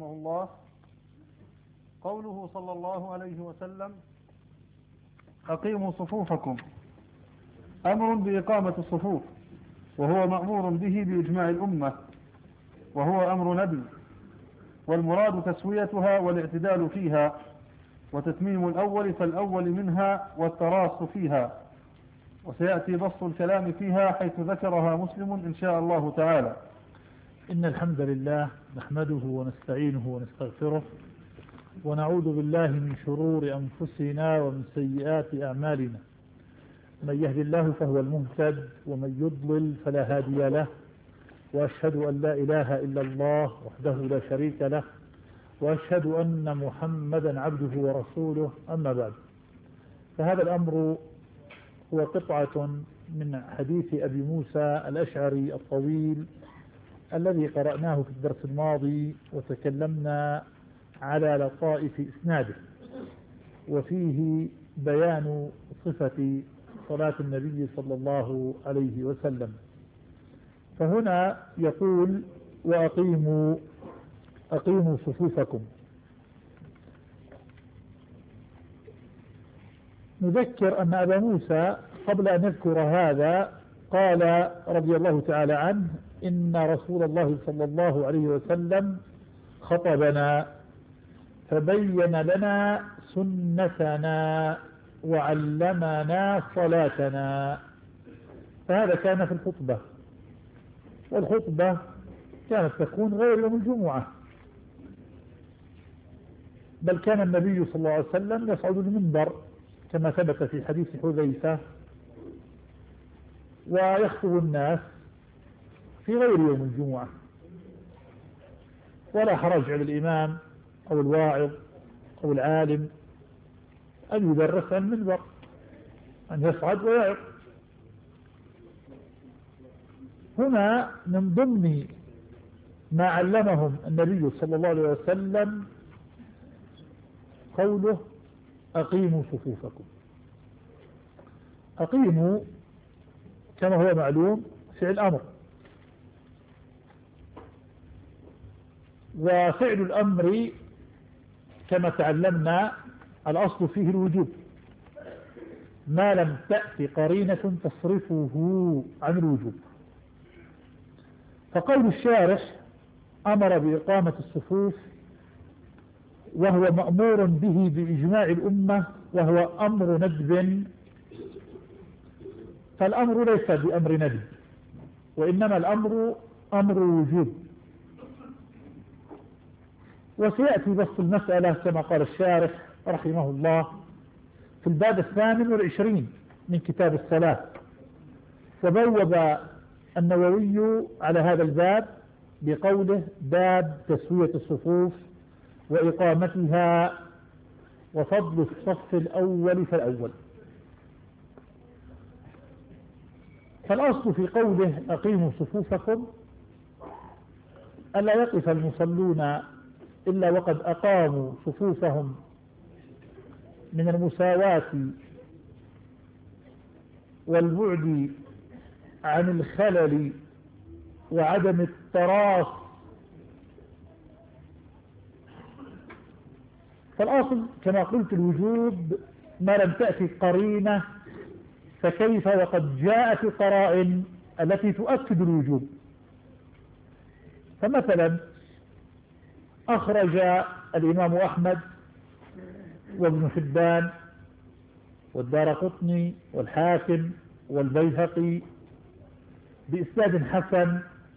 رحمه الله: قوله صلى الله عليه وسلم: أقيموا صفوفكم، أمر بإقامة الصفوف، وهو مأمور به بإجماع الأمة، وهو أمر نبي، والمراد تسويتها والاعتدال فيها، وتتميم الأول فالأول منها والتراص فيها. وسيأتي بسط الكلام فيها حيث ذكرها مسلم إن شاء الله تعالى. إن الحمد لله نحمده ونستعينه ونستغفره، ونعوذ بالله من شرور أنفسنا ومن سيئات أعمالنا. من يهد الله فهو المهتد، ومن يضلل فلا هادي له. وأشهد أن لا إله إلا الله وحده لا شريك له، وأشهد أن محمدا عبده ورسوله. أما بعد، فهذا الأمر هو قطعة من حديث أبي موسى الأشعري الطويل الذي قرأناه في الدرس الماضي، وتكلمنا على لطائف إسناده، وفيه بيان صفة صلاة النبي صلى الله عليه وسلم. فهنا يقول: أقيموا صفوفكم. نذكر أن أبا موسى قبل أن يذكر هذا قال رضي الله تعالى عنه: إن رسول الله صلى الله عليه وسلم خطبنا فبين لنا سنتنا وعلمنا صلاتنا. فهذا كان في الخطبة، والخطبة كانت تكون غير يوم الجمعة، بل كان النبي صلى الله عليه وسلم يصعد المنبر كما ثبت في حديث حذيفة، ويخطب الناس في غير يوم الجمعة. ولا حرج على الإمام أو الواعظ أو العالم أن يدرس عن المنبر، أن يصعد ويعظ. هنا من ضمن ما علمهم النبي صلى الله عليه وسلم قوله: أقيموا صفوفكم. أقيموا كما هو معلوم فعل أمر، وفعل الأمر كما تعلمنا الأصل فيه الوجوب ما لم تأتي قرينة تصرفه عن الوجوب. فقول الشارح: أمر بإقامة الصفوف، وهو مأمور به بإجماع الأمة، وهو أمر ندب. فالأمر ليس بأمر ندب، وإنما الأمر أمر وجوب. وسيأتي بسط المسألة كما قال الشارح رحمه الله في الباب 28 من كتاب الصلاة. وبوب النووي على هذا الباب بقوله: باب تسوية الصفوف وإقامتها وفضل الصف الأول فالأول. فالأصل في قوله: أقيموا صفوفكم، ألا يقف المصلون إلا وقد أقاموا صفوفهم من المساواة والبعد عن الخلل وعدم التراص. فالأصل كما قلت الوجوب ما لم تأتي قرينة، فكيف وقد جاءت القرائن التي تؤكد الوجوب. فمثلا أخرج الإمام أحمد وابن حبان والدارقطني والحاكم والبيهقي بإسناد حسن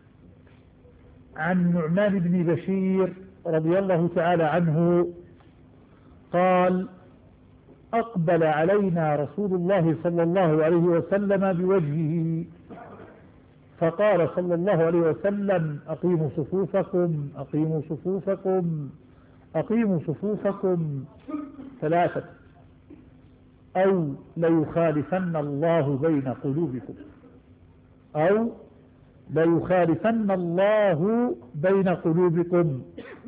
عن نعمان بن بشير رضي الله تعالى عنه قال: أقبل علينا رسول الله صلى الله عليه وسلم بوجهه فقال صلى الله عليه وسلم: أقيموا صفوفكم، أقيموا صفوفكم، أقيموا صفوفكم ثلاثة، أو ليخالفن الله بين قلوبكم، أو ليخالفن الله بين قلوبكم.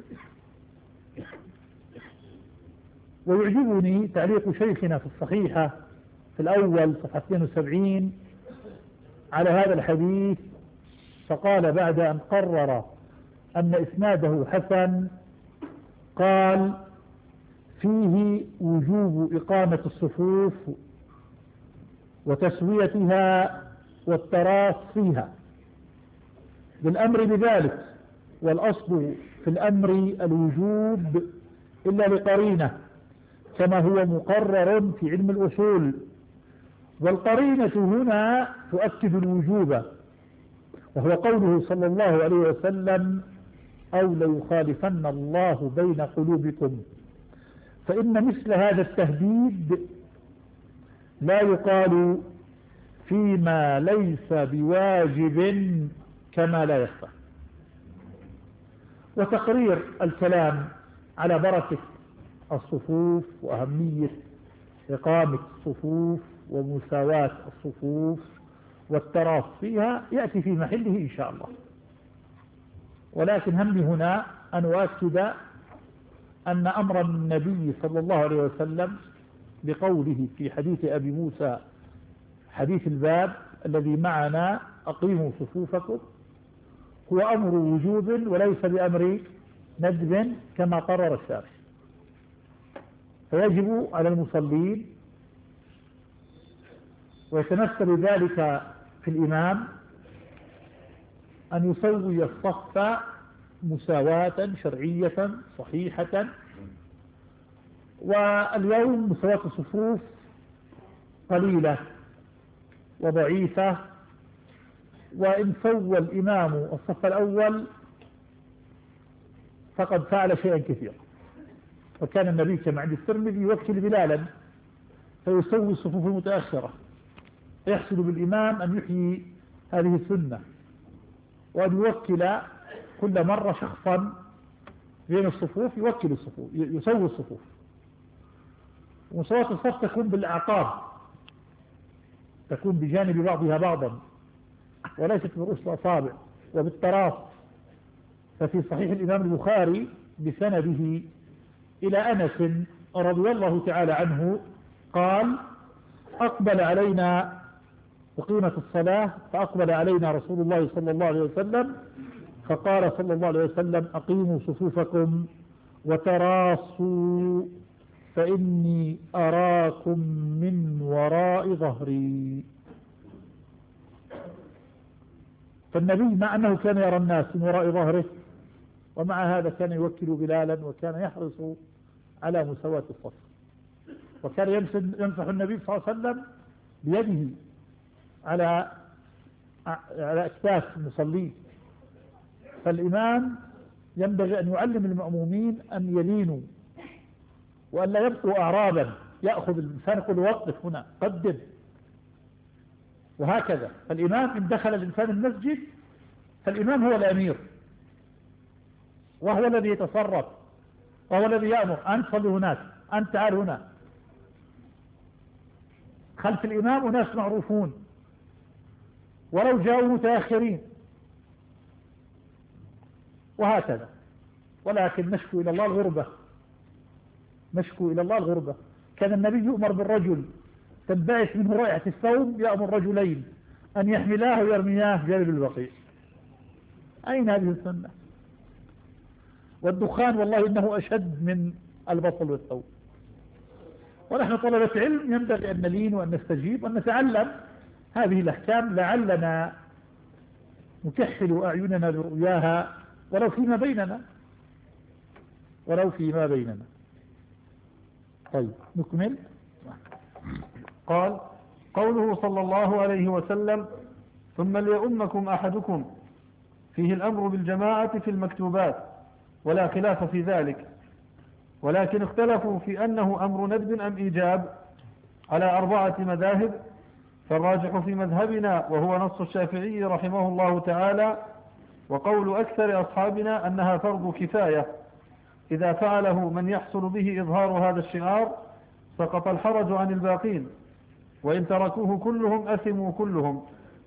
ويعجبني تعليق شيخنا في الصحيحة في الأول صفحة 72 على هذا الحديث، فقال بعد أن قرر أن إسناده حسن: قال فيه وجوب إقامة الصفوف وتسويتها والتراص فيها بالأمر بذلك، والأصل في الأمر الوجوب إلا لقرينة كما هو مقرر في علم الأصول، والقرينة هنا تؤكد الوجوب، وهو قوله صلى الله عليه وسلم أو ليخالفن الله بين قلوبكم، فإن مثل هذا التهديد لا يقال فيما ليس بواجب كما لا يخفى. وتقرير الكلام على بركة الصفوف وأهمية إقامة الصفوف ومساواة الصفوف والتراص فيها يأتي في محله إن شاء الله، ولكن همي هنا أن أؤكد أن أمر النبي صلى الله عليه وسلم بقوله في حديث أبي موسى حديث الباب الذي معنا أقيموا صفوفكم هو أمر وجوب وليس بأمر ندب كما قرر الشارع، فيجب على المصلين ويتمثل ذلك في الإمام أن يسوي الصف مساواة شرعية صحيحة. واليوم مساواة الصفوف قليلة وضعيفة، وإن سوى الإمام الصف الأول فقد فعل شيئا كثيرا، وكان النبي كما عند الترمذي يوكل بلالا فيسوي الصفوف المتأخرة، يحصل بالإمام أن يحيي هذه السنة، وأن يوكل كل مرة شخصا بين الصفوف يوكل الصفوف يسوي الصفوف. ومساواة الصف تكون بالأعقاب، تكون بجانب بعضها بعضا وليست برؤوس الأصابع، وبالتراص. ففي صحيح الإمام البخاري بسنده إلى أنس رضي الله تعالى عنه قال أقبل علينا وقيمة الصلاة فأقبل علينا رسول الله صلى الله عليه وسلم فقال صلى الله عليه وسلم أقيموا صفوفكم وتراصوا فإني أراكم من وراء ظهري. فالنبي مع أنه كان يرى الناس من وراء ظهره، ومع هذا كان يوكل بلالا وكان يحرص على مساواة الصف، وكان يمسح النبي صلى الله عليه وسلم بيده على أكتاف المصلين. فالإمام ينبغي أن يعلم المأمومين أن يلينوا وأن لا يبقوا أعرابا، يأخذ الإنسان يقول وقف هنا قدم، وهكذا. فالإمام إن دخل الإنسان المسجد فالإمام هو الأمير، وهو الذي يتصرف، وهو الذي يأمر أن صلي هناك، أن تعال هنا. خلف الإمام أناس معروفون ولو جاءوا متأخرين، وهكذا. ولكن نشكو إلى الله الغربة، نشكو إلى الله الغربة. كان النبي يؤمر بالرجل تنبعث منه رائحة الثوب، يأمر رجلين أن يحملاه ويرمياه جانب البقيع. أين هذه السنة؟ والدخان والله إنه أشد من البصل والثوب. ونحن طلبة علم ينبغي أن نلين وأن نستجيب وأن نتعلم هذه الأحكام لعلنا نكحل أعيننا لرؤياها ولو فيما بيننا، ولو فيما بيننا. طيب نكمل. قال قوله صلى الله عليه وسلم ثم ليؤمكم أحدكم، فيه الأمر بالجماعة في المكتوبات ولا خلاف في ذلك، ولكن اختلفوا في أنه أمر ندب أم إيجاب على 4 مذاهب، فالراجح في مذهبنا وهو نص الشافعي رحمه الله تعالى وقول أكثر أصحابنا أنها فرض كفاية، إذا فعله من يحصل به إظهار هذا الشعار سقط الحرج عن الباقين، وإن تركوه كلهم أثموا كلهم.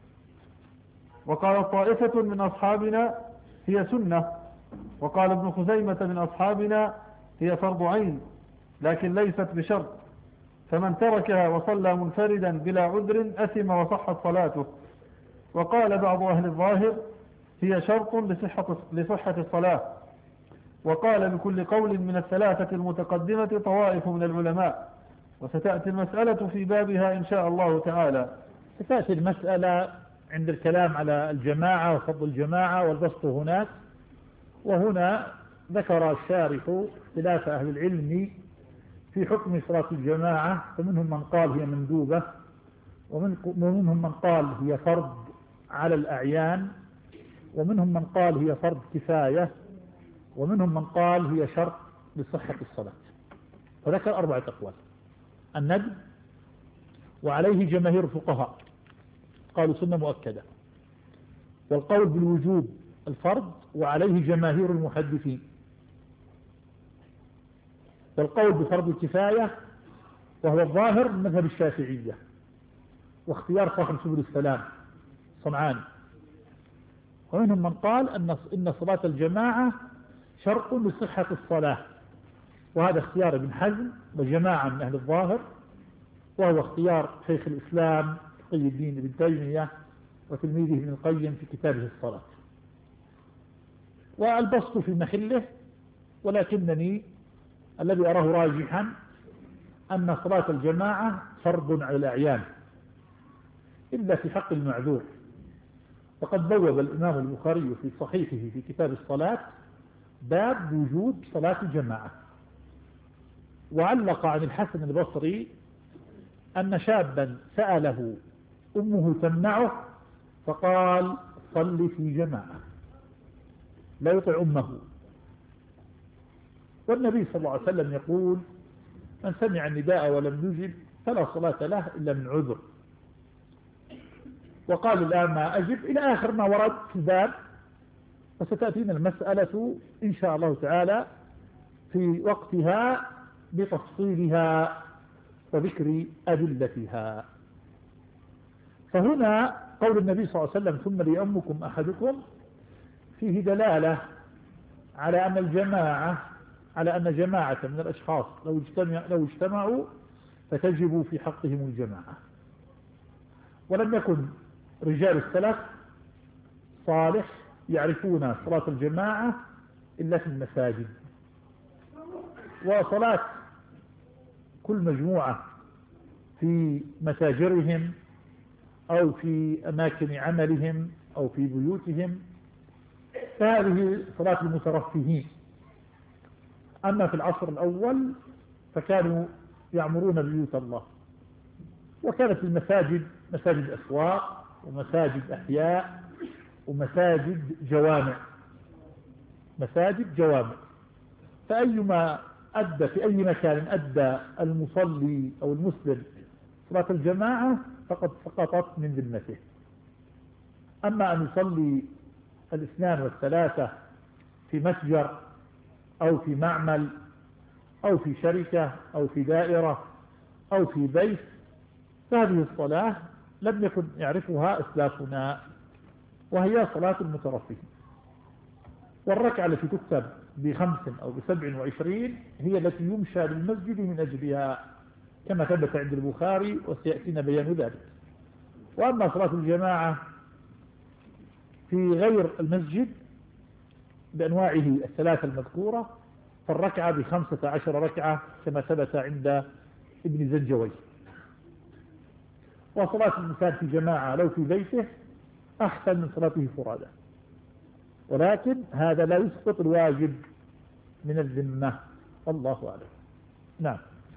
وقال طائفة من أصحابنا هي سنة، وقال ابن خزيمة من أصحابنا هي فرض عين لكن ليست بشرط، فمن تركها وصلى منفردا بلا عذر أثم وصحت صلاته. وقال بعض أهل الظاهر هي شرط لصحة الصلاة، وقال بكل قول من الثلاثة المتقدمة طوائف من العلماء، وستأتي المسألة في بابها إن شاء الله تعالى. ستأتي المسألة عند الكلام على الجماعة وفضل الجماعة والبسط هناك. وهنا ذكر الشارح اختلاف أهل العلم في حكم صلاة الجماعة، فمنهم من قال هي مندوبة، ومنهم من قال هي فرض على الأعيان، ومنهم من قال هي فرض كفاية، ومنهم من قال هي شرط لصحة الصلاة. فذكر 4 أقوال: الندب، وعليه جماهير الفقهاء قالوا سنة مؤكدة، والقول بالوجوب الفرض وعليه جماهير المحدثين، والقول بفرض الكفاية وهو الظاهر من مذهب الشافعية واختيار صاحب سبل السلام صنعاني. ومنهم من قال إن صلاة الجماعة شرط لصحة الصلاة، وهذا اختيار ابن حزم وجماعة من أهل الظاهر، وهو اختيار شيخ الإسلام تقي الدين ابن تيمية وتلميذه ابن القيم في كتابه الصلاة. والبسط في محله، ولكنني الذي أراه راجحا أن صلاة الجماعة فرض على الأعيان إلا في حق المعذور. وقد بوب الإمام البخاري في صحيحه في كتاب الصلاة باب وجوب صلاة الجماعة، وعلق عن الحسن البصري أن شابا سأله أمه تمنعه فقال: صل في جماعة، لا يطع أمه. والنبي صلى الله عليه وسلم يقول: من سمع النداء ولم يجب فلا صلاة له إلا من عذر. وقال: الآن ما أجب، إلى آخر ما ورد في الباب. وستأتينا المسألة إن شاء الله تعالى في وقتها بتفصيلها وذكر أدلتها. فهنا قول النبي صلى الله عليه وسلم: ثم ليؤمكم أحدكم، فيه دلالة على أن جماعة من الأشخاص لو اجتمعوا فتجب في حقهم الجماعة. ولم يكن رجال السلف صالح يعرفون صلاة الجماعة إلا في المساجد، وصلاة كل مجموعة في متاجرهم أو في أماكن عملهم أو في بيوتهم، فهذه صلاة المترفهين. أما في العصر الأول فكانوا يعمرون بيوت الله، وكانت المساجد مساجد أسواق ومساجد أحياء ومساجد جوامع، مساجد جوامع. فأيما أدى في أي مكان أدى المصلي أو المسلم صلاة الجماعة فقد سقطت من ذمته. أما أن يصلي 2 و3 في متجر أو في معمل أو في شركة أو في دائرة أو في بيت، فهذه الصلاة لم يكن يعرفها أسلافنا، وهي صلاة المترفهين. والركعة التي تكتب ب5 أو ب27 هي التي يمشى للمسجد من أجلها، كما ثبت عند البخاري وسيأتينا بيان ذلك. وأما صلاة الجماعة في غير المسجد بأنواعه 3 المذكورة فالركعة ب15 ركعة كما ثبت عند ابن زنجوي. وصلاة الإنسان في جماعة لو في بيته أحسن من صلاته فرادى، ولكن هذا لا يسقط الواجب من الذمة. الله أعلم. نعم.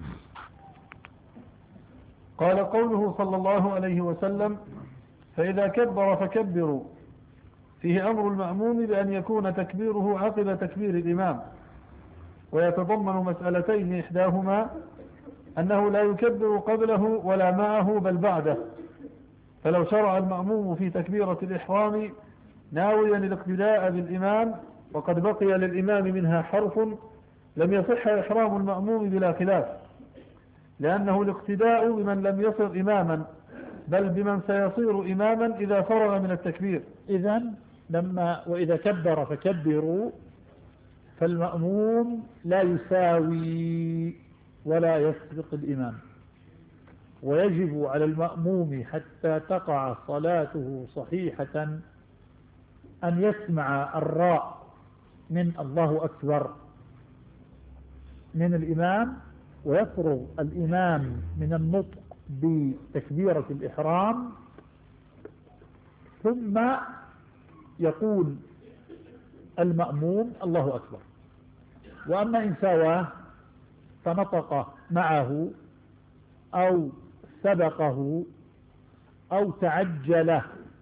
قال: قوله صلى الله عليه وسلم: فإذا كبر فكبروا، فيه أمر المأموم بأن يكون تكبيره عقب تكبير الإمام، ويتضمن مسألتين: إحداهما أنه لا يكبر قبله ولا معه بل بعده، فلو شرع المأموم في تكبيرة الإحرام ناويا الاقتداء بالإمام وقد بقي للإمام منها حرف لم يصح إحرام المأموم بلا خلاف، لأنه الاقتداء بمن لم يصر إماما بل بمن سيصير إماما إذا فرغ من التكبير. إذن وإذا كبر فكبروا، فالمأموم لا يساوي ولا يسبق الإمام، ويجب على المأموم حتى تقع صلاته صحيحة أن يسمع الراء من الله أكبر من الإمام، ويفرغ الإمام من النطق بتكبيرة الإحرام، ثم يقول المأموم الله أكبر. وأما إن سواه فنطق معه أو سبقه أو تعجل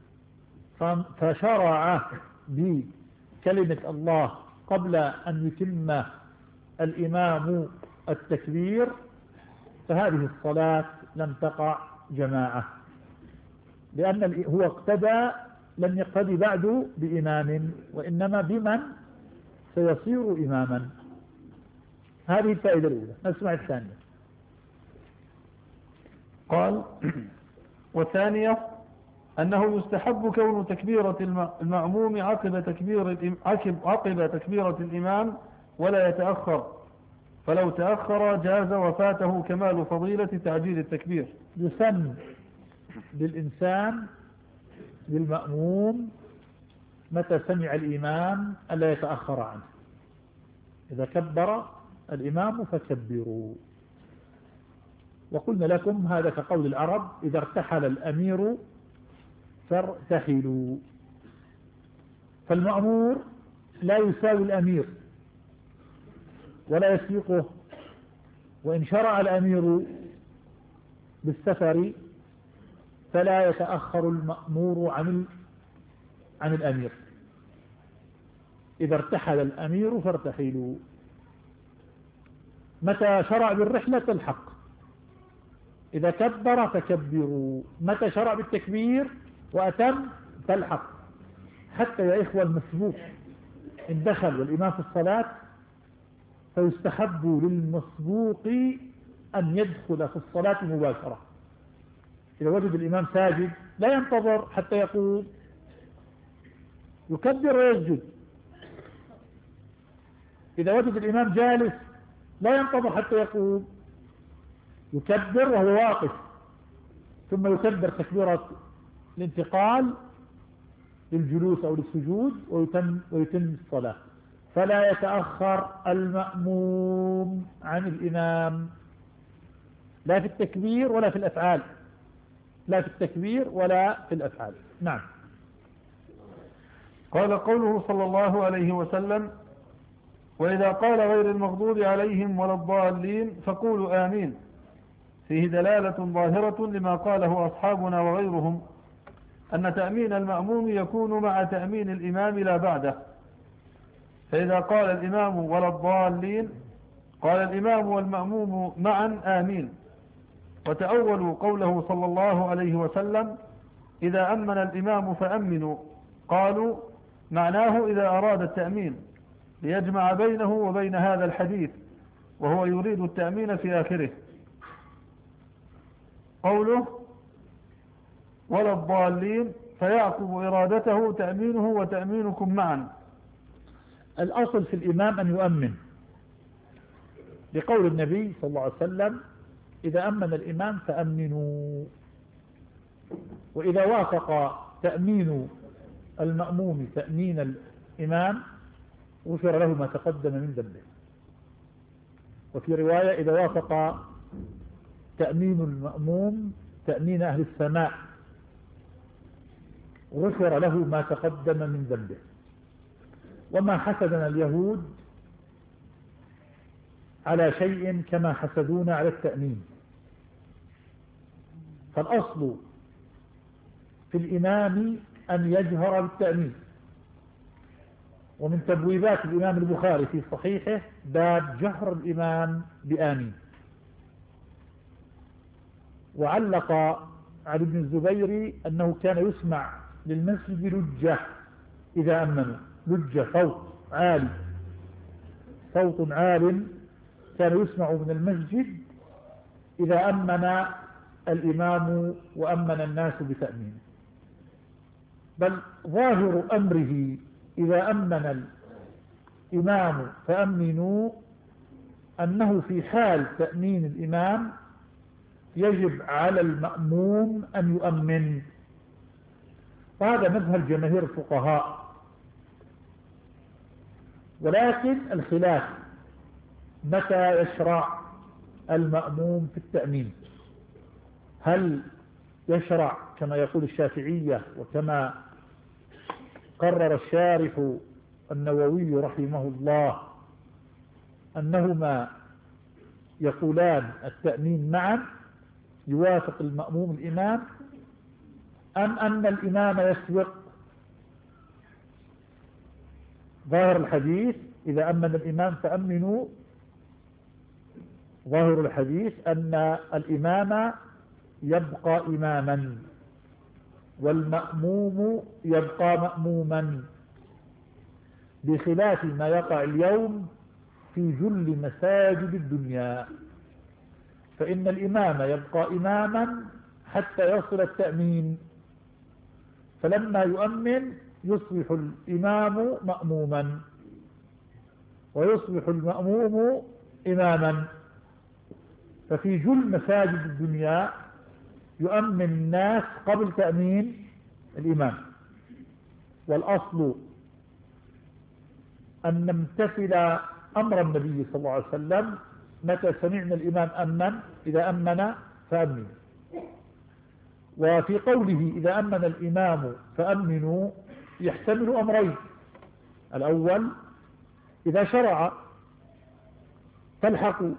فشرع بكلمة الله قبل أن يتم الإمام التكبير، فهذه الصلاة لم تقع جماعة، لأن هو اقتدى، لم يقتدي بعد بإمام، وإنما بمن سيصير إماما. هذه الفائدة الأولى. نسمع الثانية. قال: والثانية أنه يستحب كون تكبيرة المأموم عقب تكبيرة الإمام ولا يتأخر، فلو تأخر جاز وفاته كمال فضيلة تعجيل التكبير. يسن للإنسان للمأموم متى سمع الإمام ألا يتأخر عنه. إذا كبر الإمام فكبروا. وقلنا لكم هذا كقول العرب: إذا ارتحل الأمير فارتحلوا. فالمأمور لا يساوي الأمير ولا يسبقه، وإن شرع الأمير بالسفر فلا يتأخر المأمور عن الأمير. إذا ارتحل الأمير فارتحلوا. متى شرع بالرحلة الحق، إذا كبر فكبروا. متى شرع بالتكبير وأتم فالحق. حتى يا إخوة المسبوق إن دخل والإمام في الصلاة فيستحب للمسبوق أن يدخل في الصلاة مباشرة. إذا وجد الإمام ساجد لا ينتظر حتى يقوم، يكبر ويسجد. إذا وجد الإمام جالس لا ينتظر حتى يقوم، يكبر وهو واقف، ثم يكبر تكبيرة الانتقال للجلوس أو للسجود ويتم الصلاة. فلا يتأخر المأموم عن الإمام لا في التكبير ولا في الأفعال، لا في التكبير ولا في الأفعال. نعم. قال: قوله صلى الله عليه وسلم: وإذا قال غير المغضوب عليهم ولا الضالين فقولوا آمين، فيه دلالة ظاهرة لما قاله أصحابنا وغيرهم أن تأمين المأموم يكون مع تأمين الإمام لا بعده. فإذا قال الإمام ولا الضالين قال الإمام والمأموم معا آمين. وتأولوا قوله صلى الله عليه وسلم: إذا أمن الإمام فأمنوا، قالوا معناه إذا أراد التأمين، ليجمع بينه وبين هذا الحديث، وهو يريد التأمين في آخره. قوله ولا الضالين فيعقب إرادته تأمينه وتأمينكم معا. الأصل في الإمام أن يؤمن، لقول النبي صلى الله عليه وسلم: إذا أمن الإمام فأمنوا. وإذا وافق تأمين المأموم تأمين الإمام غفر له ما تقدم من ذنبه. وفي رواية: إذا وافق تأمين المأموم تأمين أهل السماء غفر له ما تقدم من ذنبه. وما حسدنا اليهود على شيء كما حسدونا على التأمين. فالأصل في الإمام أن يجهر بالتأمين. ومن تبويبات الإمام البخاري في صحيحه باب جهر الإمام بآمين. وعلق علي بن الزبير أنه كان يسمع للمسجد لجة إذا أمنوا، لجة صوت عالي، صوت عال كان يسمع من المسجد إذا أمن الإمام وأمن الناس بتأمينه. بل ظاهر أمره إذا أمن الإمام فأمنوا أنه في حال تأمين الإمام يجب على المأموم أن يؤمن. وهذا مذهب جماهير الفقهاء. ولكن الخلاف متى يشرع المأموم في التأمين؟ هل يشرع كما يقول الشافعية وكما قرر الشارح النووي رحمه الله أنهما يقولان التأمين معا يوافق المأموم الإمام، أم أن الإمام يسبق؟ ظاهر الحديث إذا أمن الإمام فأمنوا، ظاهر الحديث أن الإمام يبقى إماما والمأموم يبقى مأموما، بخلاف ما يقع اليوم في جل مساجد الدنيا، فإن الإمام يبقى إماما حتى يصل التأمين، فلما يؤمن يصبح الإمام مأموما ويصبح المأموم إماما. ففي جل مساجد الدنيا يؤمن الناس قبل تأمين الإمام، والأصل أن نمتثل أمر النبي صلى الله عليه وسلم متى سمعنا الإمام أمن، إذا أمن فأمنوا. وفي قوله إذا أمن الإمام فأمنوا يحتمل أمرين: الأول إذا شرع فالحقوا،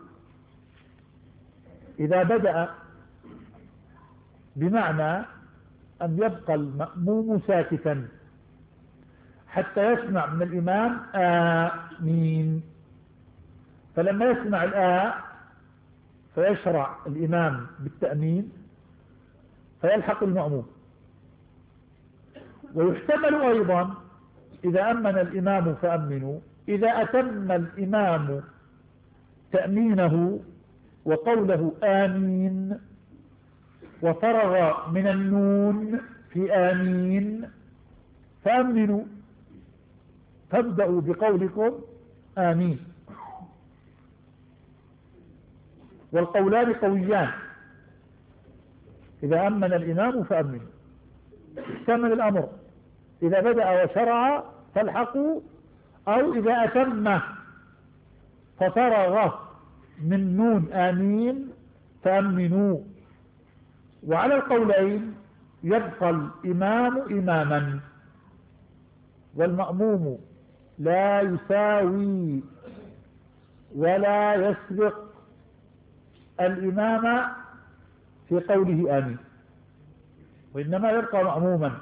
إذا بدأ بمعنى أن يبقى المأموم ساكتا حتى يسمع من الإمام آمين، فلما يسمع فيشرع الإمام بالتأمين فيلحق المأموم. ويحتمل أيضا إذا أمن الإمام فأمنوا، إذا أتم الإمام تأمينه وقوله آمين وفرغ من النون في آمين فأمنوا، فابدأوا بقولكم آمين. والقولان قويان: إذا أمن الإمام فأمنوا، احتمل الأمر إذا بدأ وشرع فالحقوا، أو إذا أتم ففرغ من نون آمين فأمنوا. وعلى القولين يبقى الإمام إماما والمأموم لا يساوي ولا يسبق الإمام في قوله آمين، وإنما يبقى مأموما.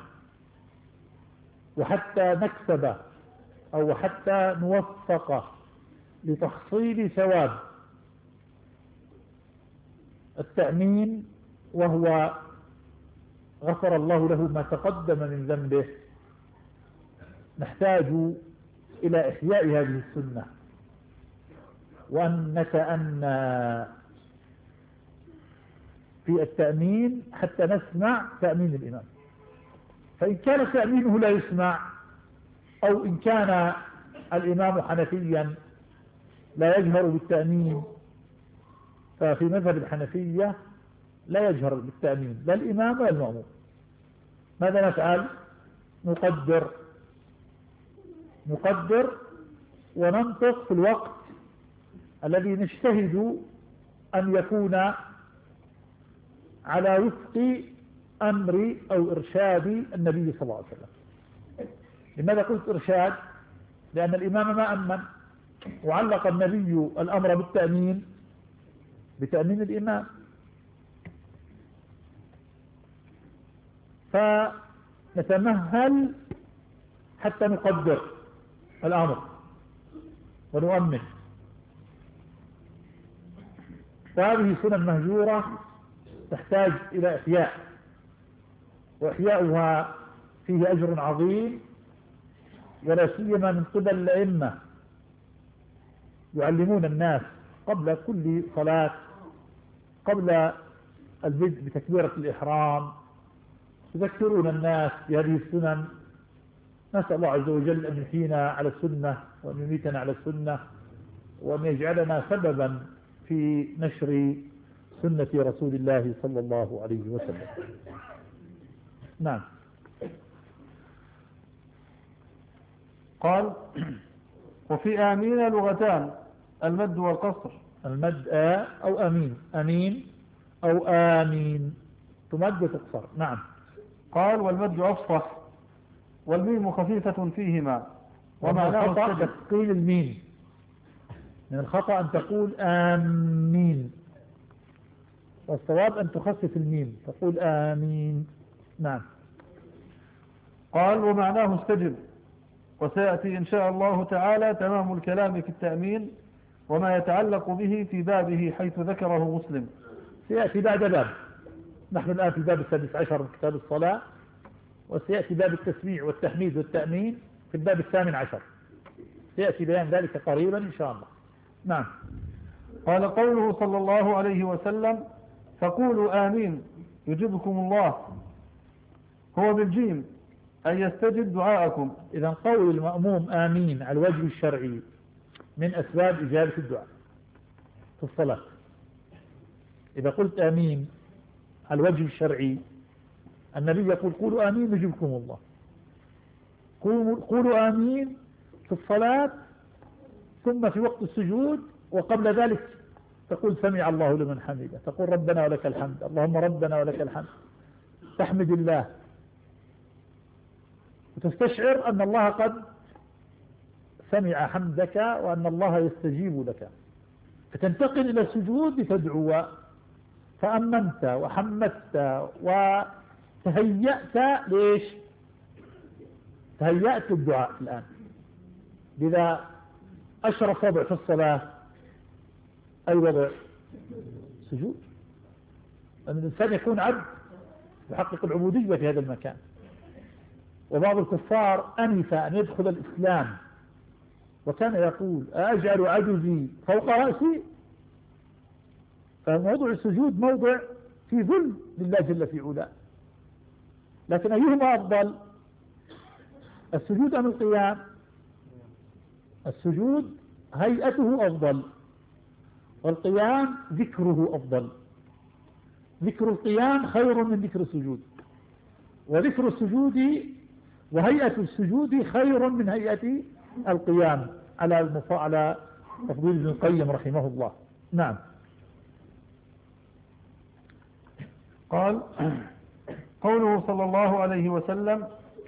وحتى نكسب أو حتى نوفق لتحصيل ثواب التأمين، وهو غفر الله له ما تقدم من ذنبه، نحتاج إلى إحياء هذه السنة وأن نتأنى في التأمين حتى نسمع تأمين الإمام. فإن كان تأمينه لا يسمع، أو إن كان الإمام حنفيا لا يجهر بالتأمين، ففي مذهب الحنفية لا يجهر بالتأمين لا الإمام ولا المأموم. ماذا نفعل؟ نقدر وننطق في الوقت الذي نجتهد أن يكون على وفق أمر أو إرشاد النبي صلى الله عليه وسلم. لماذا قلت إرشاد؟ لأن الإمام ما أمن، وعلق النبي الأمر بتأمين الإمام، فنتمهل حتى نقدر الأمر ونؤمن. وهذه سنن مهجورة تحتاج إلى إحياء، وإحياؤها فيه أجر عظيم، ولا سيما من قبل الأئمة يعلمون الناس قبل كل صلاة، قبل البدء بتكبيرة الإحرام، يذكرون الناس بهذه السنن. نسأل الله عز وجل أن يحيينا على السنة وأن يميتنا على السنة، وأن يجعلنا سببا في نشر سنة رسول الله صلى الله عليه وسلم. نعم. قال: وفي آمين لغتان، المد والقصر. المد أو أمين، أمين أو آمين، تمد وتقصر. نعم. قال والمد أفصح والميم خفيفة فيهما، ومعناه ومعناه تثقيل الميم، من الخطأ أن تقول آمين، والصواب أن تخفف الميم تقول آمين. نعم. قال ومعناه استجب، وسيأتي إن شاء الله تعالى تمام الكلام في التأمين وما يتعلق به في بابه حيث ذكره مسلم. سيأتي بعد باب، نحن الآن في الباب السادس عشر من كتاب الصلاة، وسيأتي باب التسميع والتحميد والتأمين في الباب الثامن عشر، سيأتي بيان ذلك قريبا إن شاء الله. نعم. قال قوله صلى الله عليه وسلم فقولوا آمين يجبكم الله، هو بالجيم أن يستجب دعاءكم. إذا قول المأموم آمين على الوجه الشرعي من أسباب إجابة الدعاء في الصلاة. إذا قلت آمين على الوجه الشرعي، النبي يقول قولوا آمين يجبكم الله. قولوا آمين في الصلاة، ثم في وقت السجود وقبل ذلك تقول سمع الله لمن حمده، تقول ربنا ولك الحمد، اللهم ربنا ولك الحمد، تحمد الله وتستشعر أن الله قد سمع حمدك وأن الله يستجيب لك، فتنتقل إلى السجود لتدعو، فأمنت وحمدت وتهيأت. ليش؟ تهيأت الدعاء الآن. لذا أشرف وضع في الصلاة أي وضع؟ سجود. أن الإنسان يكون عبد يحقق العبودية في هذا المكان. وبعض الكفار أنف أن يدخل الإسلام وكان يقول أجعل عجزي فوق رأسي. فموضع السجود موضع في ذل لله جل في علاه. لكن أيهما أفضل، السجود أم القيام؟ السجود هيئته أفضل، والقيام ذكره أفضل. ذكر القيام خير من ذكر السجود، وذكر السجود وهيئة السجود خير من هيئة القيام على تفضيل ابن القيم رحمه الله. نعم. قال قوله صلى الله عليه وسلم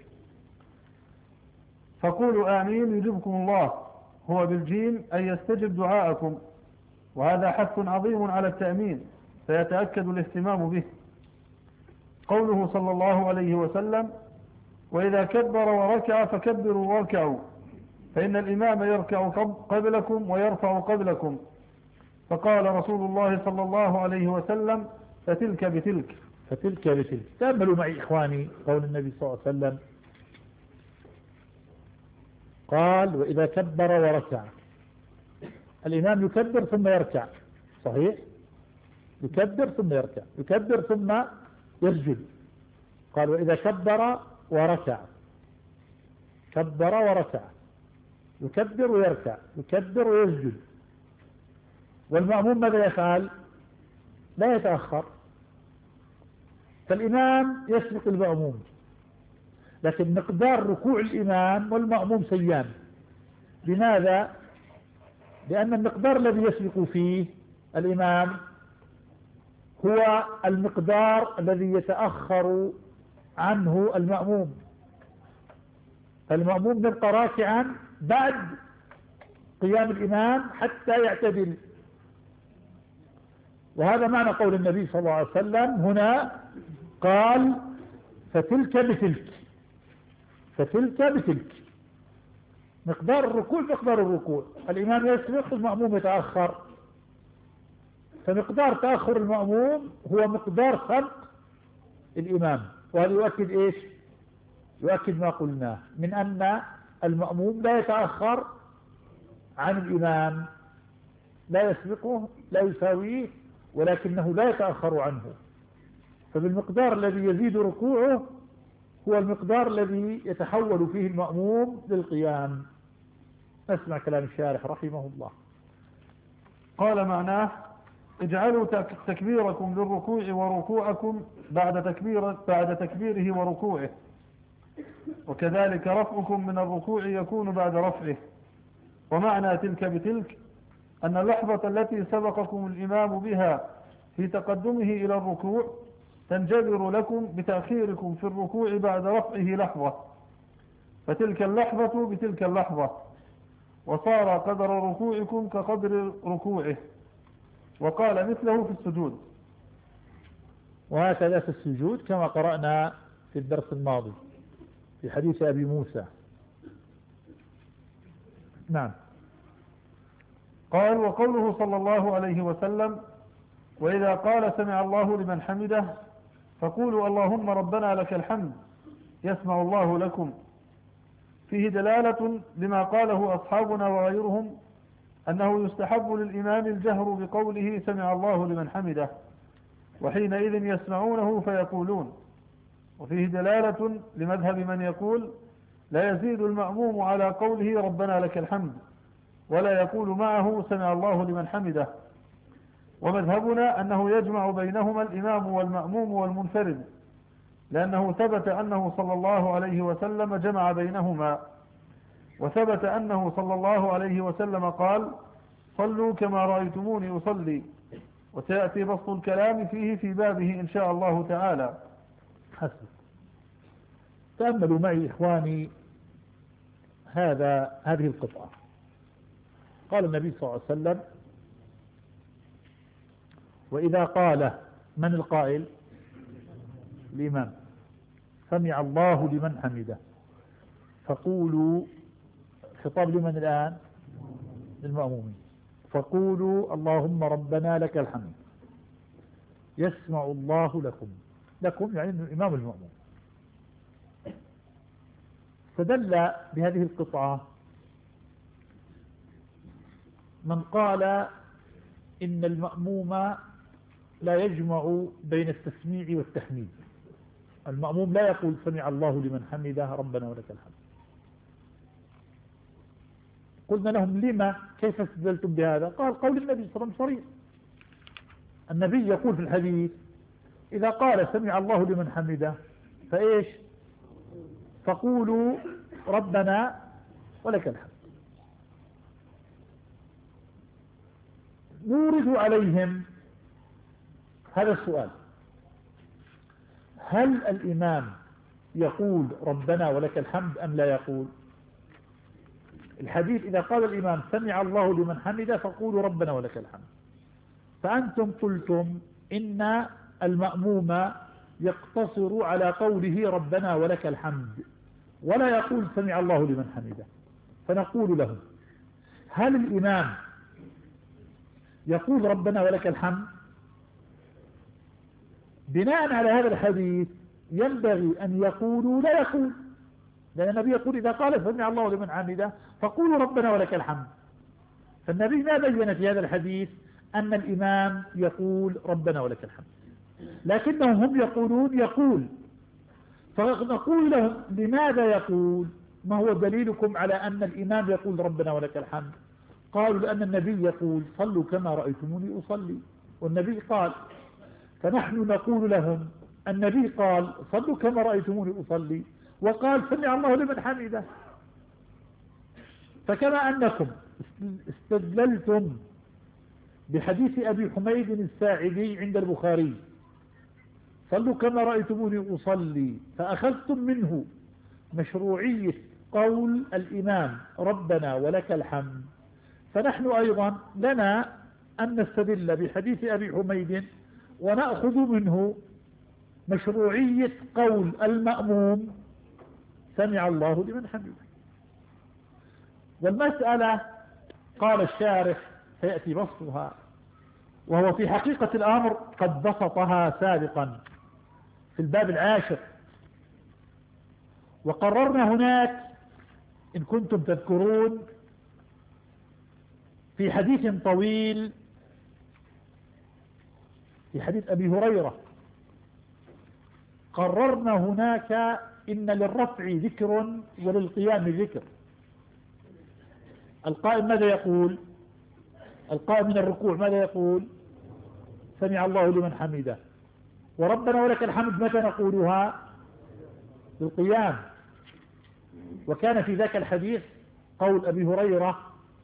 فقولوا آمين يجبكم الله، هو بالجيم أن يستجب دعاءكم، وهذا حث عظيم على التأمين فيتأكد الاهتمام به. قوله صلى الله عليه وسلم وإذا كبر وركع فكبروا واركعوا، فإن الإمام يركع قبلكم ويرفع قبلكم. فقال رسول الله صلى الله عليه وسلم فتلك بتلك. فتلك بتلك. تأملوا معي إخواني قول النبي صلى الله عليه وسلم، قال وإذا كبر وركع. الإمام يكبر ثم يركع، صحيح؟ يكبر ثم يركع، يكبر ثم يسجد. قال وإذا كبر وركع، كبر وركع، يكبر ويركع، يكبر ويسجد. والمأموم ماذا يفعل؟ لا يتأخر. فالإمام يسبق المأموم، لكن مقدار ركوع الإمام والمأموم سيان. لماذا؟ لأن المقدار الذي يسبق فيه الإمام هو المقدار الذي يتأخر عنه المأموم. فالمأموم يبقى راكعا بعد قيام الإمام حتى يعتدل. وهذا معنى قول النبي صلى الله عليه وسلم هنا، قال فتلك بتلك. فتلك بتلك، مقدار الركوع مقدار الركوع، الإمام يسبق المأموم يتأخر، فمقدار تأخر المأموم هو مقدار سبق الإمام. وهذا يؤكد إيش؟ يؤكد ما قلناه من أن المأموم لا يتأخر عن الإمام، لا يسبقه لا يساويه، ولكنه لا يتأخر عنه. فبالمقدار الذي يزيد ركوعه هو المقدار الذي يتحول فيه المأموم للقيام. نسمع كلام الشارح رحمه الله. قال معناه اجعلوا تكبيركم للركوع وركوعكم بعد تكبيره وركوعه، وكذلك رفعكم من الركوع يكون بعد رفعه، ومعنى تلك بتلك أن اللحظة التي سبقكم الإمام بها في تقدمه إلى الركوع تنجبر لكم بتأخيركم في الركوع بعد رفعه لحظة، فتلك اللحظة بتلك اللحظة، وصار قدر ركوعكم كقدر ركوعه. وقال مثله في السجود. وهكذا في السجود كما قرأنا في الدرس الماضي في حديث أبي موسى. نعم. قال: وقوله صلى الله عليه وسلم: وإذا قال سمع الله لمن حمده فقولوا اللهم ربنا لك الحمد يسمع الله لكم، فيه دلالة لما قاله أصحابنا وغيرهم أنه يستحب للإمام الجهر بقوله سمع الله لمن حمده، وحينئذ يسمعونه فيقولون. وفيه دلالة لمذهب من يقول لا يزيد المأموم على قوله ربنا لك الحمد ولا يقول معه سمع الله لمن حمده. ومذهبنا أنه يجمع بينهما الإمام والمأموم والمنفرد، لأنه ثبت أنه صلى الله عليه وسلم جمع بينهما، وثبت أنه صلى الله عليه وسلم قال: صلوا كما رأيتموني أصلي. وسيأتي بسط الكلام فيه في بابه إن شاء الله تعالى. حسن. تأملوا معي إخواني هذه القطعة. قال النبي صلى الله عليه وسلم: وإذا قال، من القائل؟ الإمام، سمع الله لمن حمده، فقولوا، خطاب لمن الآن؟ للمأمومين، فقولوا اللهم ربنا لك الحمد يسمع الله لكم. لكم يعني الإمام المأموم. فدل بهذه القطعة من قال إن المأموم لا يجمع بين التسميع والتحميد. المأموم لا يقول سمع الله لمن حمده ربنا ولك الحمد. قلنا لهم: لما؟ كيف استدلتم بهذا؟ قال: قول النبي صلى الله عليه وسلم صريح. النبي يقول في الحديث: إذا قال سمع الله لمن حمده فإيش؟ فقولوا ربنا ولك الحمد. نورد عليهم هذا السؤال: هل الإمام يقول ربنا ولك الحمد أم لا يقول؟ الحديث إذا قال الإمام سمع الله لمن حمده فقولوا ربنا ولك الحمد، فأنتم قلتم إن المأموم يقتصر على قوله ربنا ولك الحمد ولا يقول سمع الله لمن حمده. فنقول لهم: هل الإمام يقول ربنا ولك الحمد؟ بناء على هذا الحديث ينبغي أن يقولوا لا يقول، لأن النبي يقول إذا قال سمع الله لمن حمده فقولوا ربنا ولك الحمد. فالنبي ما بين في هذا الحديث أن الإمام يقول ربنا ولك الحمد، لكنهم هم يقولون يقول. فنقول لهم: لماذا يقول؟ ما هو دليلكم على أن الإمام يقول ربنا ولك الحمد؟ قالوا: لأن النبي يقول صلوا كما رأيتموني أصلي، والنبي قال. فنحن نقول لهم: النبي قال صلوا كما رأيتموني أصلي، وقال سمع الله لمن حمده. فكما أنكم استدللتم بحديث أبي حميد الساعدي عند البخاري صلوا كما رأيتموني أصلي، فأخذتم منه مشروعية قول الإمام ربنا ولك الحمد، فنحن أيضا لنا أن نستدل بحديث أبي حميد ونأخذ منه مشروعية قول المأموم سمع الله لمن حمده. والمسألة قال الشارح سيأتي بسطها، وهو في حقيقة الأمر قد بسطها سابقا في الباب 10، وقررنا هناك إن كنتم تذكرون في حديث طويل في حديث أبي هريرة، قررنا هناك إن للرفع ذكر وللقيام ذكر. القائم ماذا يقول؟ القائم من الركوع ماذا يقول؟ سمع الله لمن حمده. وربنا ولك الحمد متى نقولها؟ للقيام. وكان في ذاك الحديث قول أبي هريرة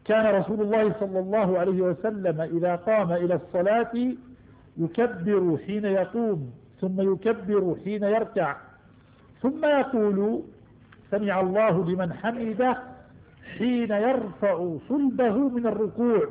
كان رسول الله صلى الله عليه وسلم إذا قام إلى الصلاة يكبر حين يقوم ثم يكبر حين يركع ثم يقول سمع الله لمن حمده حين يرفع صلبه من الركوع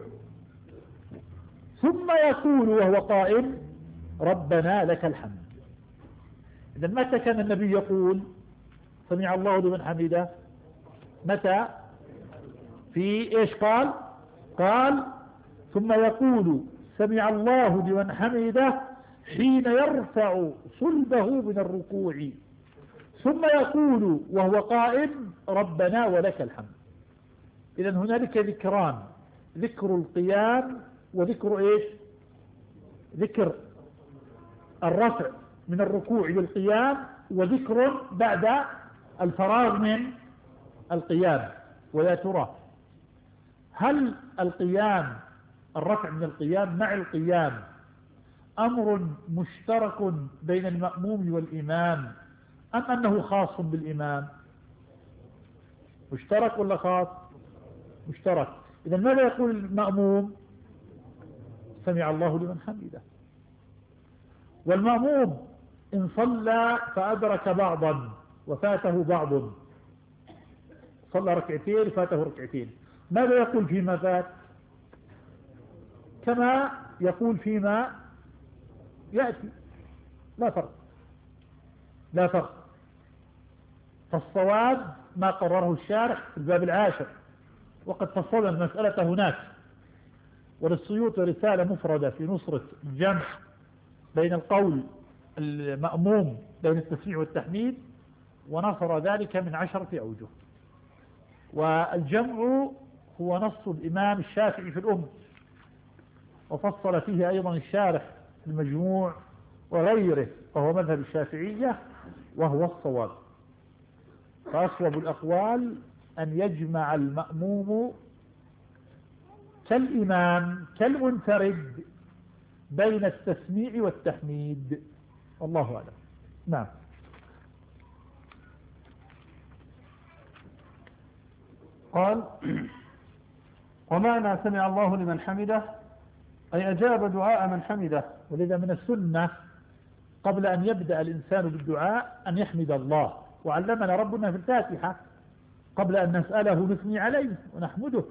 ثم يقول وهو قائم ربنا لك الحمد. إذا متى كان النبي يقول سمع الله لمن حمده؟ متى؟ في إيش قال ثم يقول سمع الله لمن حمده حين يرفع صلبه من الركوع ثم يقول وهو قائم ربنا ولك الحمد. إذا هنالك ذكران، ذكر القيام وذكر إيش؟ ذكر الرفع من الركوع للقيام وذكر بعد الفراغ من القيام. ويا ترى هل القيام الرفع من القيام مع القيام أمر مشترك بين المأموم والإمام أم أنه خاص بالإمام؟ مشترك ولا خاص؟ مشترك. إذا ماذا يقول المأموم؟ سمع الله لمن حمده. والمأموم إن صلى فأدرك بعضا وفاته بعض، صلى ركعتين فاته ركعتين، ماذا يقول فيما فات؟ كما يقول فيما يأتي، لا فرق، لا فرق. فالصواب ما قرره الشارح في الباب العاشر، وقد فصل المسألة هناك. وللسيوطي رسالة مفردة في نصرة الجمع بين القول المأموم بين التسميع والتحميد، ونصر ذلك من 10 أوجه. والجمع هو نص الإمام الشافعي في الأم، وفصل فيه أيضا الشارح المجموع وغيره، وهو مذهب الشافعية وهو الصواب. فأصوب الأقوال أن يجمع المأموم كالإمام كالمنفرد بين التسميع والتحميد، والله أعلم. نعم. قال ومعنى سمع الله لمن حمده أي أجاب دعاء من حمده. ولذا من السنة قبل أن يبدأ الإنسان بالدعاء أن يحمد الله، وعلمنا ربنا في الفاتحة قبل أن نسأله نثني عليه ونحمده،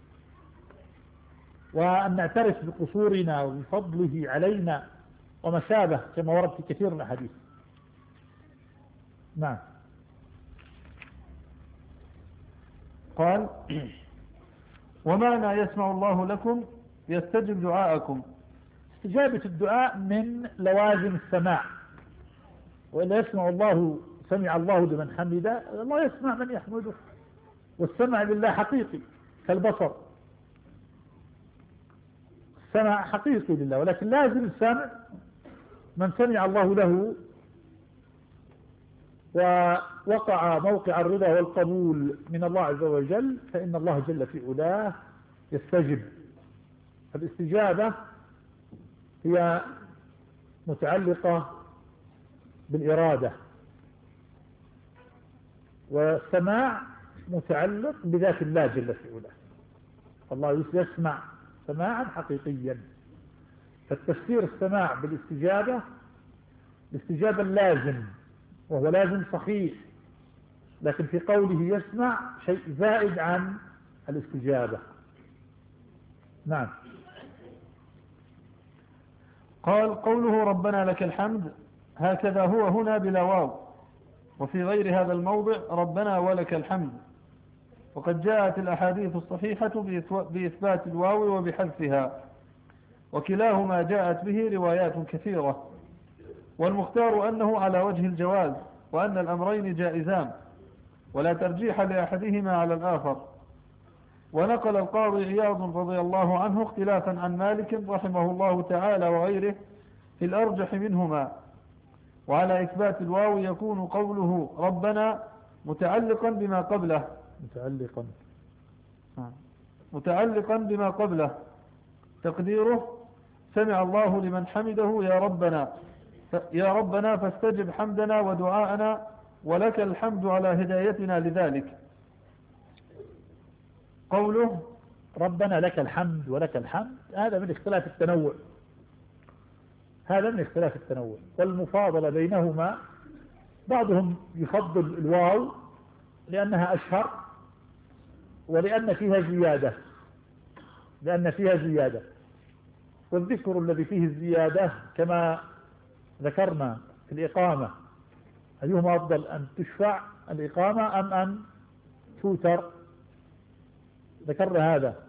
وأن نعترف بقصورنا وبفضله علينا وما شابه كما ورد في كثير من الحديث. نعم. قال ومعنى يسمع الله لكم يستجب دعاءكم. استجابة الدعاء من لوازم السماع، وإلا يسمع الله سمع الله لمن حمده، الله يسمع من يحمده، والسمع لله حقيقي كالبصر، السمع حقيقي لله، ولكن لازم السمع من سمع الله له ووقع موقع الرضا والقبول من الله عز وجل، فإن الله جل في علاه يستجب. فالاستجابة هي متعلقة بالإرادة، والسماع متعلق بذات الله جل في علاه. الله يسمع سماعا حقيقيا. فالتفسير السماع بالاستجابة، الاستجابة اللازم، وهو لازم صحيح، لكن في قوله يسمع شيء زائد عن الاستجابة. نعم. قال قوله ربنا لك الحمد هكذا هو هنا بلا واو، وفي غير هذا الموضع ربنا ولك الحمد. وقد جاءت الأحاديث الصحيحة بإثبات الواو وبحذفها، وكلاهما جاءت به روايات كثيرة، والمختار أنه على وجه الجواز، وأن الأمرين جائزان ولا ترجيح لأحدهما على الآخر. ونقل القاضي عياض رضي الله عنه اختلافا عن مالك رحمه الله تعالى وغيره في الأرجح منهما. وعلى إثبات الواو يكون قوله ربنا متعلقا بما قبله تقديره سمع الله لمن حمده يا ربنا فاستجب حمدنا ودعاءنا ولك الحمد على هدايتنا لذلك. قوله ربنا لك الحمد ولك الحمد، هذا من اختلاف التنوع، هذا من اختلاف التنوع. والمفاضلة بينهما بعضهم يفضل الواو لأنها أشهر ولأن فيها زيادة، والذكر الذي فيه الزيادة كما ذكرنا في الإقامة، أيهما أفضل، أن تشفع الإقامة أم أن توتر؟ ذكرنا هذا.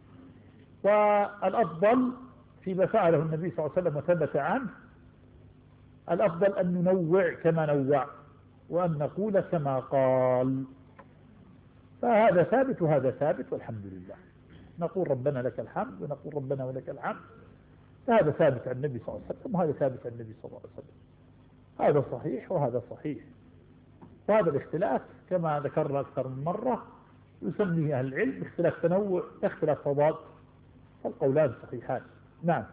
والأفضل فيما فعله النبي صلى الله عليه وسلم وثبت عنه، الأفضل أن ننوع كما نوع وأن نقول كما قال، فهذا ثابت وهذا ثابت والحمد لله. نقول ربنا لك الحمد ونقول ربنا ولك الحمد، فهذا ثابت عن النبي صلى الله عليه وسلم وهذا ثابت عن النبي صلى الله عليه وسلم، هذا صحيح وهذا صحيح. وهذا الاختلاف كما ذكرنا أكثر من مرة يسميه أهل العلم اختلاف تنوع، اختلاف تضاد، فالقولان صحيحان. نعم.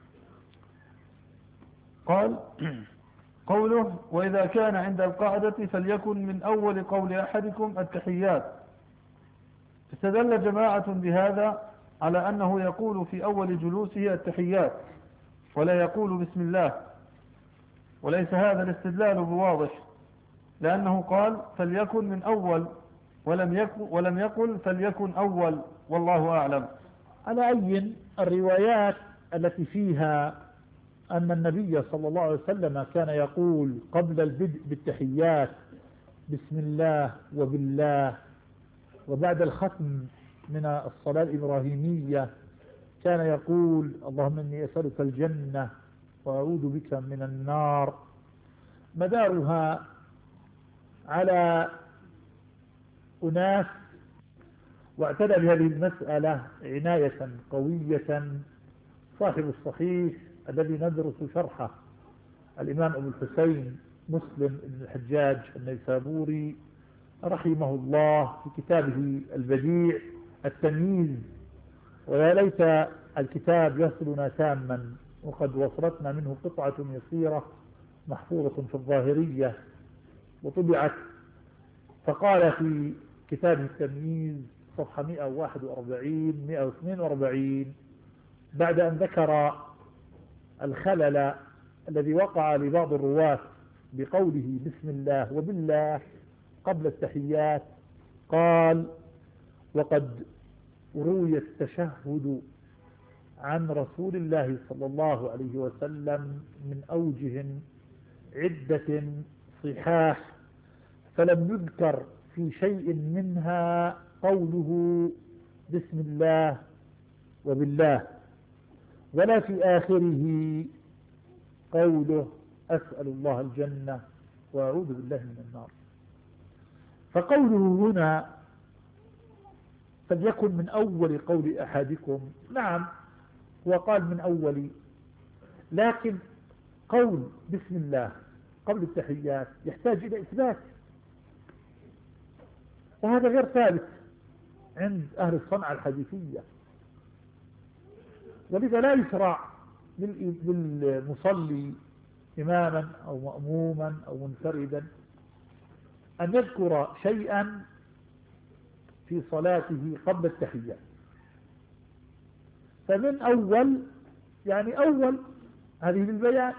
قال قوله وإذا كان عند القعدة فليكن من أول قول أحدكم التحيات. استدل جماعة بهذا على أنه يقول في أول جلوسه التحيات ولا يقول بسم الله، وليس هذا الاستدلال بواضح، لأنه قال فليكن من أول ولم يقل فليكن أول، والله أعلم. على أي الروايات التي فيها أن النبي صلى الله عليه وسلم كان يقول قبل البدء بالتحيات بسم الله وبالله، وبعد الختم من الصلاة الإبراهيمية كان يقول اللهم إني أسألك الجنة وأعوذ بك من النار، مدارها على أناس واعتنى بهذه المسألة عناية قوية صاحب الصحيح الذي ندرس شرحه الإمام أبو الحسين مسلم بن الحجاج النيسابوري رحمه الله في كتابه البديع التمييز، ويا ليت الكتاب يصلنا تاما وقد وصلتنا منه قطعة يسيرة محفوظة في الظاهرية وطبعت. فقال في كتاب التمييز صفحة 141-142 بعد أن ذكر الخلل الذي وقع لبعض الرواة بقوله بسم الله وبالله قبل التحيات، قال وقد روي التشهد عن رسول الله صلى الله عليه وسلم من أوجه عدة صحاح، فلم يذكر في شيء منها قوله بسم الله وبالله، ولا في آخره قوله أسأل الله الجنة وأعوذ بالله من النار. فقوله هنا فليكن من أول قول أحدكم، نعم هو قال من أول، لكن قول بسم الله قبل التحيات يحتاج إلى إثبات، وهذا غير ثابت عند أهل الصنعة الحديثية، ولذا لا يشرع للمصلي إماما أو مأموما أو منفردا أن يذكر شيئا في صلاته قبل التحيات. فمن أول يعني أول هذه بالبيان،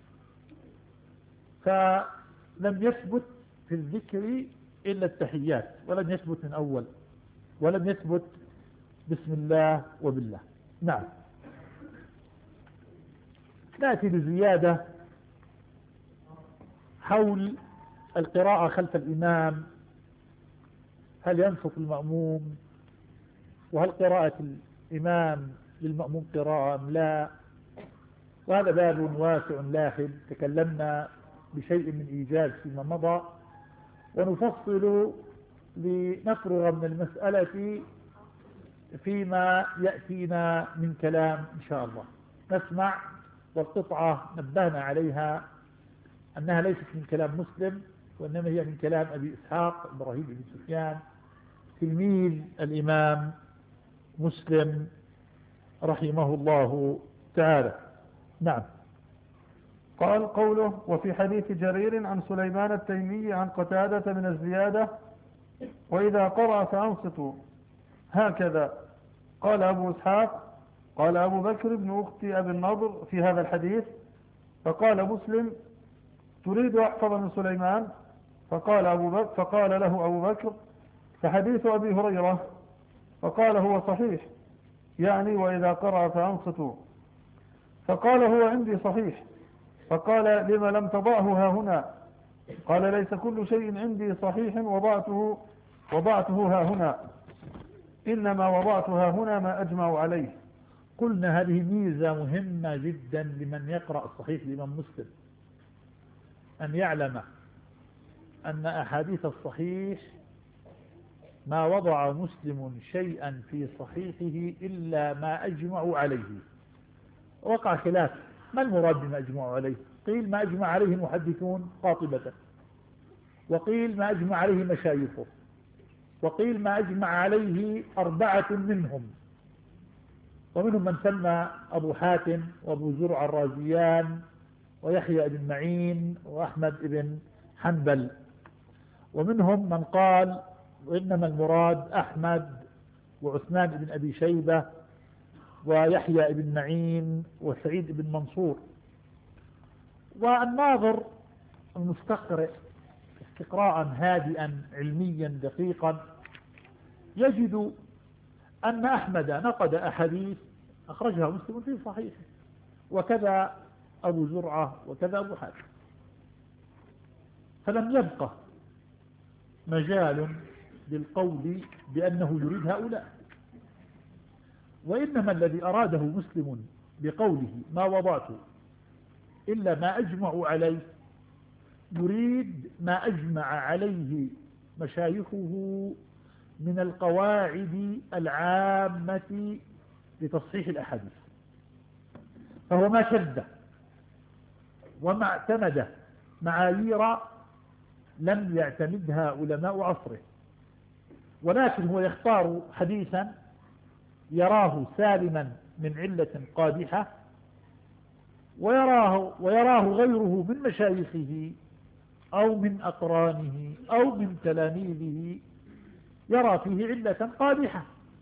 فلم يثبت في الذكر إلا التحيات، ولم يثبت من أول، ولم يثبت بسم الله وبالله. نعم. نأتي بزيادة حول القراءة خلف الإمام، هل ينصت المأموم، وهل قراءة الإمام للمأموم قراءة أم لا، وهذا باب واسع لاحب تكلمنا بشيء من إيجاز فيما مضى، ونفصل لنفرغ من المسألة فيما يأتينا من كلام إن شاء الله. نسمع، والقطعة نبهنا عليها أنها ليست من كلام مسلم، وإنما هي من كلام أبي إسحاق إبراهيم بن سفيان تلميذ الإمام مسلم رحمه الله تعالى. نعم. قال قوله وفي حديث جرير عن سليمان التيمي عن قتادة من الزيادة وإذا قرأ فأنصتوا هكذا قال أبو إسحاق قال أبو بكر ابن أخت أبي النضر في هذا الحديث. فقال مسلم تريد أحفظ من سليمان؟ فقال له أبو بكر فحديث أبي هريرة. فقال هو صحيح، يعني وإذا قرأ فأنصتوا. فقال هو عندي صحيح. فقال لم لم تضعه ها هنا؟ قال ليس كل شيء عندي صحيح وضعته ها هنا، إنما وضعتها هنا ما أجمع عليه. قلنا هذه ميزة مهمة جدا لمن يقرأ صحيح الإمام مسلم، أن يعلم أن أحاديث الصحيح ما وضع مسلم شيئا في صحيحه إلا ما أجمع عليه. وقع خلاف، ما المراد بما أجمع عليه؟ قيل ما أجمع عليه المحدثون قاطبة، وقيل ما أجمع عليه مشايخه، وقيل ما أجمع عليه 4 منهم، ومنهم من سمى أبو حاتم وأبو زرع الرازيان ويحيى بن معين وأحمد بن حنبل، ومنهم من قال وإنما المراد أحمد وعثمان بن أبي شيبة ويحيى بن معين وسعيد بن منصور. والناظر المستقرئ استقراء هادئا علميا دقيقا يجد أن أحمد نقد أحاديث أخرجها مسلم في صحيحه، وكذا أبو زرعة وكذا أبو حاتم، فلم يبقى مجال للقول بأنه يريد هؤلاء، وإنما الذي أراده مسلم بقوله ما وضعت إلا ما أجمع عليه يريد ما أجمع عليه مشايخه من القواعد العامة لتصحيح الأحاديث، فهو ما شذ وما اعتمد معايير لم يعتمدها علماء عصره، ولكن هو يختار حديثا يراه سالما من علة قادحة، ويراه غيره من مشايخه أو من أقرانه أو من تلاميذه يرى فيه علة قادحة،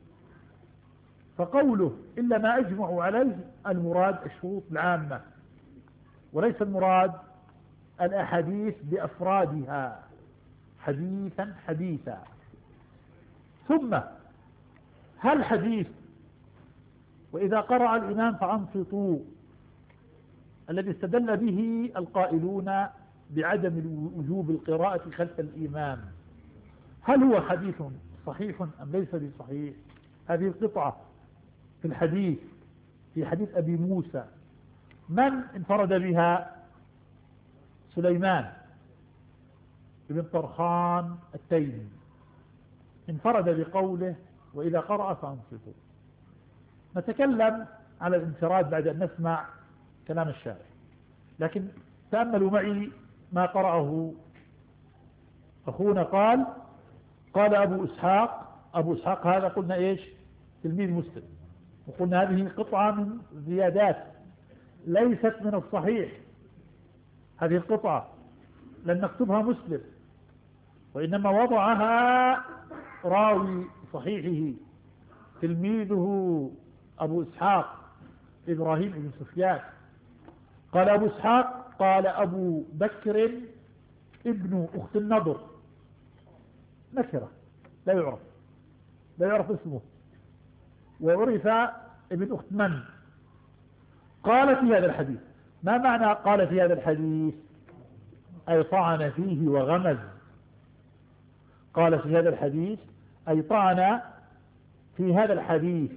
فقوله إلا ما أجمع عليه المراد الشروط العامة، وليس المراد الأحاديث بأفرادها حديثا حديثا. ثم هل حديث وإذا قرأ الإمام فأنصتوا الذي استدل به القائلون بعدم وجوب القراءة خلف الإمام، هل هو حديث صحيح أم ليس بصحيح؟ هذه القطعة في الحديث في حديث أبي موسى من انفرد بها؟ سليمان بن طرخان التيمي انفرد بقوله وإذا قرأ فأنصتوا. نتكلم على الانفراد بعد أن نسمع كلام الشارع، لكن تأملوا معي ما قرأه أخونا. قال أبو إسحاق هذا قلنا إيش؟ تلميذ مسلم، وقلنا هذه قطعة من زيادات ليست من الصحيح، هذه القطعة لن نكتبها مسلم، وإنما وضعها راوي صحيحه تلميذه أبو إسحاق إبراهيم بن سفيان. قال أبو إسحاق قال أبو بكر ابن أخت النضر، نكرة لا يعرف اسمه، وعرف ابن أخت من. قال في هذا الحديث، ما معنى قال في هذا الحديث؟ أي طعن فيه وغمز. قال في هذا الحديث أي طعن في هذا الحديث.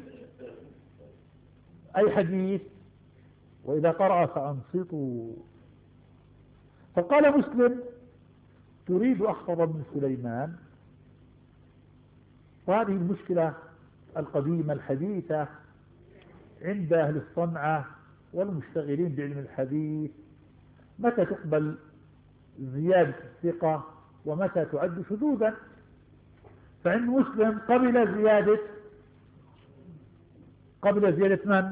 أي حديث؟ وإذا قرأ فأنصتوا. فقال مسلم تريد أحفظ من سليمان، وهذه المشكلة القديمة الحديثة عند أهل الصنعة والمشتغلين بعلم الحديث، متى تقبل زيادة الثقة ومتى تعد شذوذا. فعند مسلم قبل زيادة من؟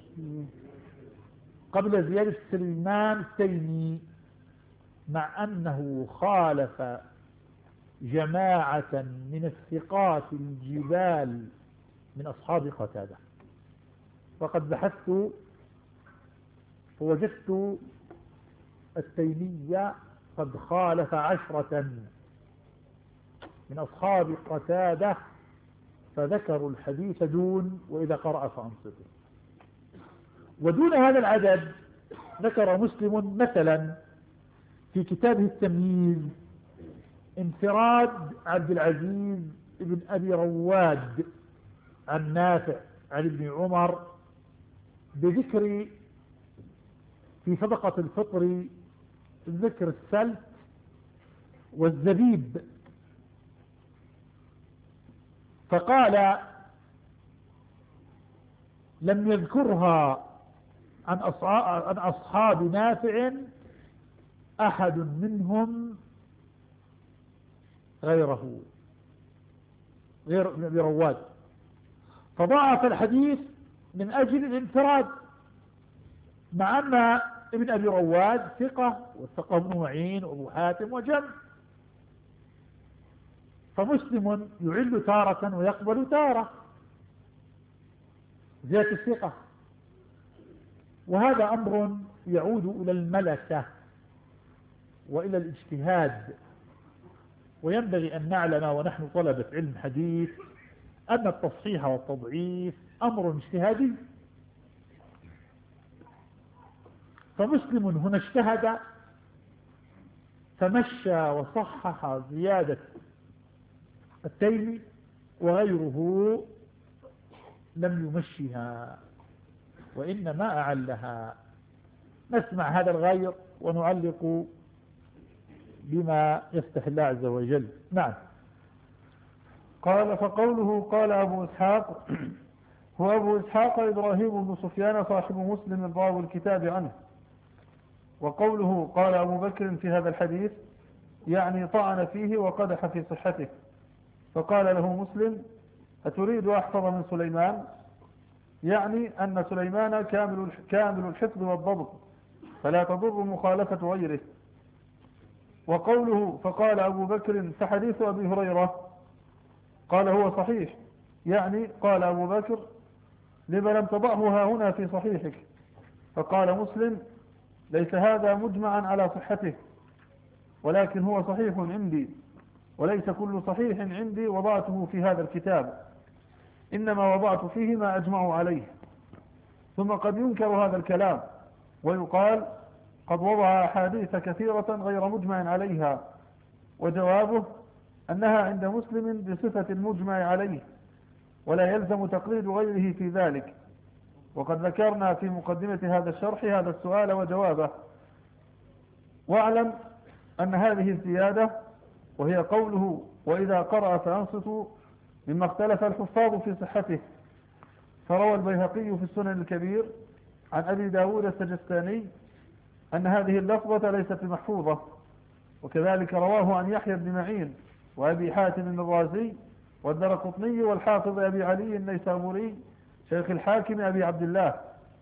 قبل زيادة سليمان التيمي، مع أنه خالف جماعة من الثقات الجبال من أصحاب قتادة. وقد بحثت فوجدت التيمي قد خالف 10 من أصحاب قتادة فذكروا الحديث دون وإذا قرأ فأنصته. ودون هذا العدد ذكر مسلم مثلا في كتابه التمييز انفراد عبد العزيز بن أبي رواد عن نافع عن ابن عمر بذكر في صدقة الفطر ذكر السلت والزبيب، فقال لم يذكرها عن أصحاب نافع أحد منهم غير ابن أبي رواد، فضاعف الحديث من أجل الانفراد، مع أن ابن أبي رواد ثقة وثقه ابن معين وابو حاتم وجمع، فمسلم يعل تارة ويقبل تارة زيادة الثقة. وهذا أمر يعود إلى الملكة وإلى الاجتهاد، وينبغي أن نعلم ونحن طلبة علم حديث أن التصحيح والتضعيف أمر اجتهادي. فمسلم هنا اجتهد فمشى وصحح زيادة التيمي، وغيره لم يمشيها وإنما أعلها. نسمع هذا الغير ونعلق بما يفتح الله عز وجل. نعم. قال فقوله قال أبو إسحاق هو أبو إسحاق إبراهيم بن سفيان صاحب مسلم راوي الكتاب عنه. وقوله قال أبو بكر في هذا الحديث يعني طعن فيه وقدح في صحته، فقال له مسلم أتريد أحفظ من سليمان؟ يعني أن سليمان كامل الحفظ والضبط فلا تضر مخالفة غيره. وقوله فقال أبو بكر فحديث أبي هريرة قال هو صحيح، يعني قال أبو بكر لما لم تضعه ها هنا في صحيحك؟ فقال مسلم ليس هذا مجمعا على صحته، ولكن هو صحيح عندي، وليس كل صحيح عندي وضعته في هذا الكتاب، إنما وضعت فيه ما أجمع عليه. ثم قد ينكر هذا الكلام ويقال قد وضع أحاديث كثيرة غير مجمع عليها، وجوابه أنها عند مسلم بصفة المجمع عليه، ولا يلزم تقليد غيره في ذلك. وقد ذكرنا في مقدمة هذا الشرح هذا السؤال وجوابه. واعلم أن هذه الزيادة وهي قوله وإذا قرأ فأنصتوا مما اختلف الحفاظ في صحته. فروى البيهقي في السنن الكبير عن أبي داود السجستاني أن هذه اللفظة ليست محفوظة، وكذلك رواه عن يحيى بن معين وأبي حاتم الرازي والدرقطني والحافظ أبي علي النيسابوري شيخ الحاكم أبي عبد الله.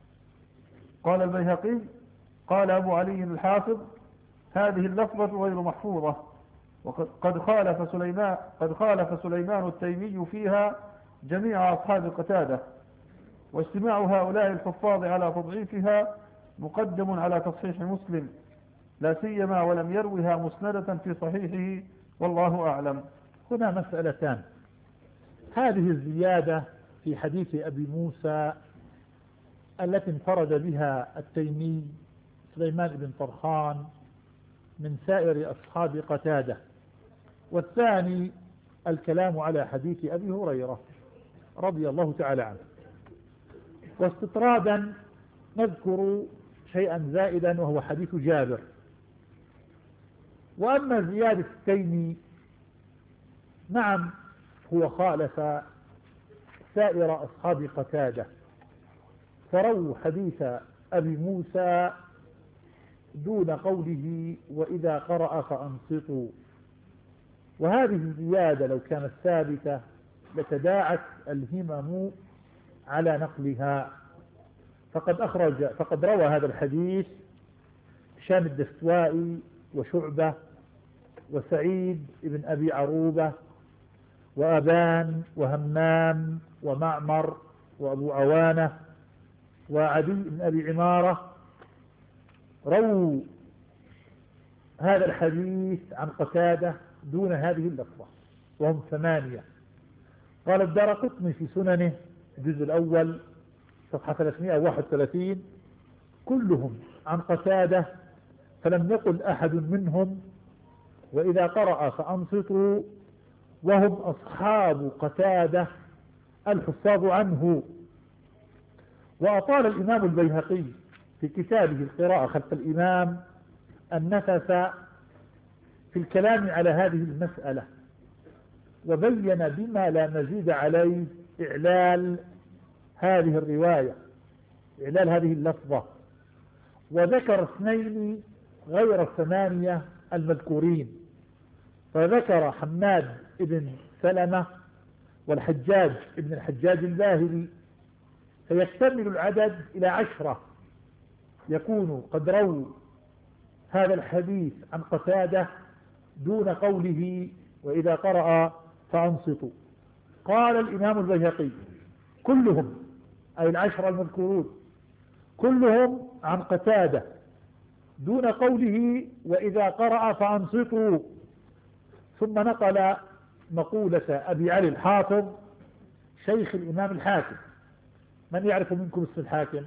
قال البيهقي قال أبو علي الحافظ هذه اللفظة غير محفوظة، وقد خالف سليمان التيمي فيها جميع أصحاب قتادة، واجتماع هؤلاء الحفاظ على تضعيفها مقدم على تصحيح مسلم، لا سيما ولم يروها مسندة في صحيحه، والله أعلم. هنا مسألتان. هذه الزيادة في حديث أبي موسى التي انفرد بها التيمي سليمان بن طرخان من سائر أصحاب قتادة، والثاني الكلام على حديث أبي هريرة رضي الله تعالى عنه. واستطرادا نذكر شيئا زائدا وهو حديث جابر. وأما زيادة التيمي نعم هو خالف سائر أصحاب قتادة، فرووا حديث أبي موسى دون قوله وإذا قرأ فأنصتوا، وهذه الزيادة لو كانت ثابتة لتداعت الهمم على نقلها. فقد روى هذا الحديث هشام الدستوائي وشعبة وسعيد بن أبي عروبة وأبان وهمام ومعمر وأبو عوانة وعدي بن أبي عمارة رووا هذا الحديث عن قتادة دون هذه اللفظة، وهم 8. قال الدارقطني في سننه الجزء الأول صفحة 331 كلهم عن قتادة، فلم يقل أحد منهم وإذا قرأ فأنصتوا، وهم أصحاب قتادة الحفاظ عنه. وأطال الإمام البيهقي في كتابه القراءة خلف الإمام النفس في الكلام على هذه المسألة، وبين بما لا مزيد عليه إعلال هذه الرواية، إعلال هذه اللفظة، وذكر 2 غير 8 المذكورين، فذكر حماد بن سلمة والحجاج بن الحجاج الباهلي، فيكتمل العدد إلى 10 يكون قد رووا هذا الحديث عن قتادة دون قوله وإذا قرأ فأنصتوا. قال الإمام البيهقي كلهم أي 10 المذكورون كلهم عن قتادة دون قوله وإذا قرأ فأنصتوا، ثم نقل مقولة أبي علي الحافظ شيخ الإمام الحاكم. من يعرف منكم اسم الحاكم؟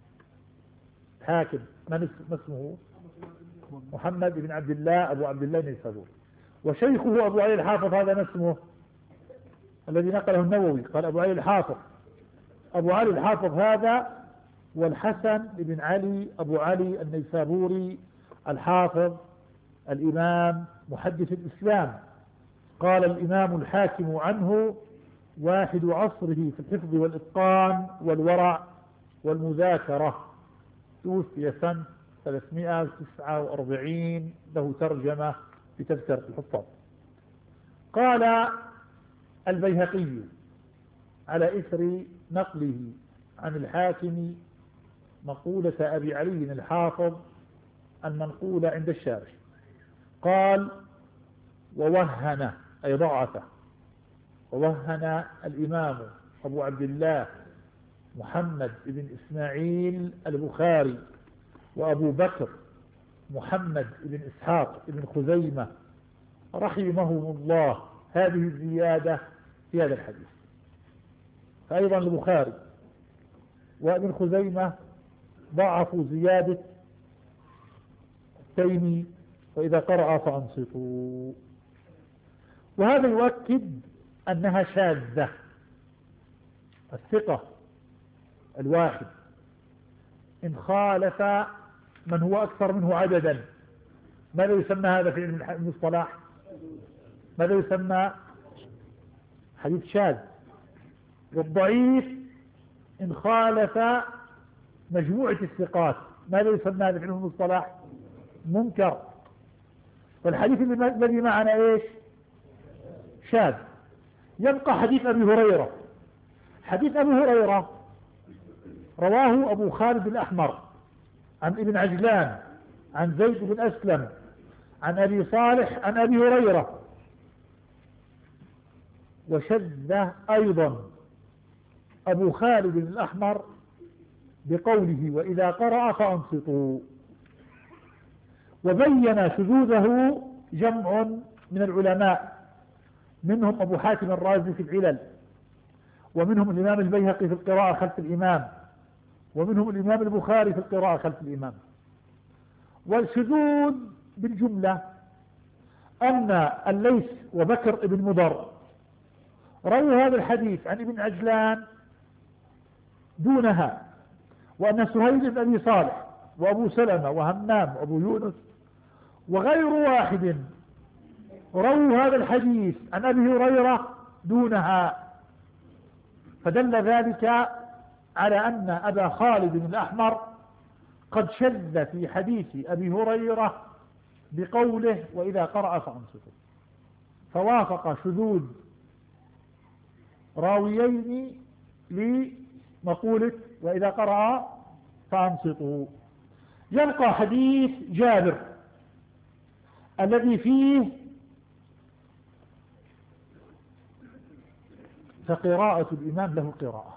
حاكم من اسمه؟ محمد بن عبد الله أبو عبد الله النيسابوري، وشيخه أبو علي الحافظ هذا اسمه الذي نقله النووي، قال أبو علي الحافظ. أبو علي الحافظ هذا والحسن بن علي أبو علي النيسابوري الحافظ الإمام محدث الإسلام. قال الإمام الحاكم عنه واحد عصره في الحفظ والإتقان والورع والمذاكرة، توفي سنة 349، له ترجمة في تذكرة الحفاظ. قال البيهقي على إثر نقله عن الحاكم مقولة أبي علي الحافظ المنقولة عند الشارح، قال ووهن أي ضعفه، ووهن الإمام أبو عبد الله محمد بن إسماعيل البخاري وأبو بكر محمد بن إسحاق بن خزيمة رحمهم الله هذه الزيادة في هذا الحديث. فأيضا البخاري وابن خزيمة ضعفوا زيادة التيمي وإذا قرأ فأنصتوا، وهذا يؤكد أنها شاذة. الثقة الواحد إن خالف من هو أكثر منه عددا ماذا يسمى هذا في علم المصطلح؟ ماذا يسمى؟ حديث شاذ. والضعيف إن خالف مجموعة الثقات ماذا يسمى هذا في علم المصطلح؟ منكر. والحديث الذي معنا ايش؟ شاذ. يبقى حديث أبي هريرة. حديث أبي هريرة رواه أبو خالد الأحمر عن ابن عجلان عن زيد بن أسلم عن أبي صالح عن أبي هريرة، وشذ أيضا أبو خالد الأحمر بقوله وإذا قرأ فأنصتوا، وبين شذوذه جمع من العلماء، منهم أبو حاتم الرازي في العلل، ومنهم الإمام البيهقي في القراءة خلف الإمام، ومنهم الإمام البخاري في القراءة خلف الإمام. والشذوذ بالجملة أن الليث وبكر بن مضر رووا هذا الحديث عن ابن عجلان دونها، وأن سهيل بن أبي صالح وأبو سلمة وهمام وأبو يونس وغير واحد رووا هذا الحديث عن أبي هريرة دونها، فدل ذلك على أن أبا خالد الأحمر قد شذ في حديث أبي هريرة بقوله وإذا قرأ فأنصتوا، فوافق شذوذ راويين لمقولة وإذا قرأ فأنصتوا. يبقى حديث جابر الذي فيه فقراءة الإمام له قراءة.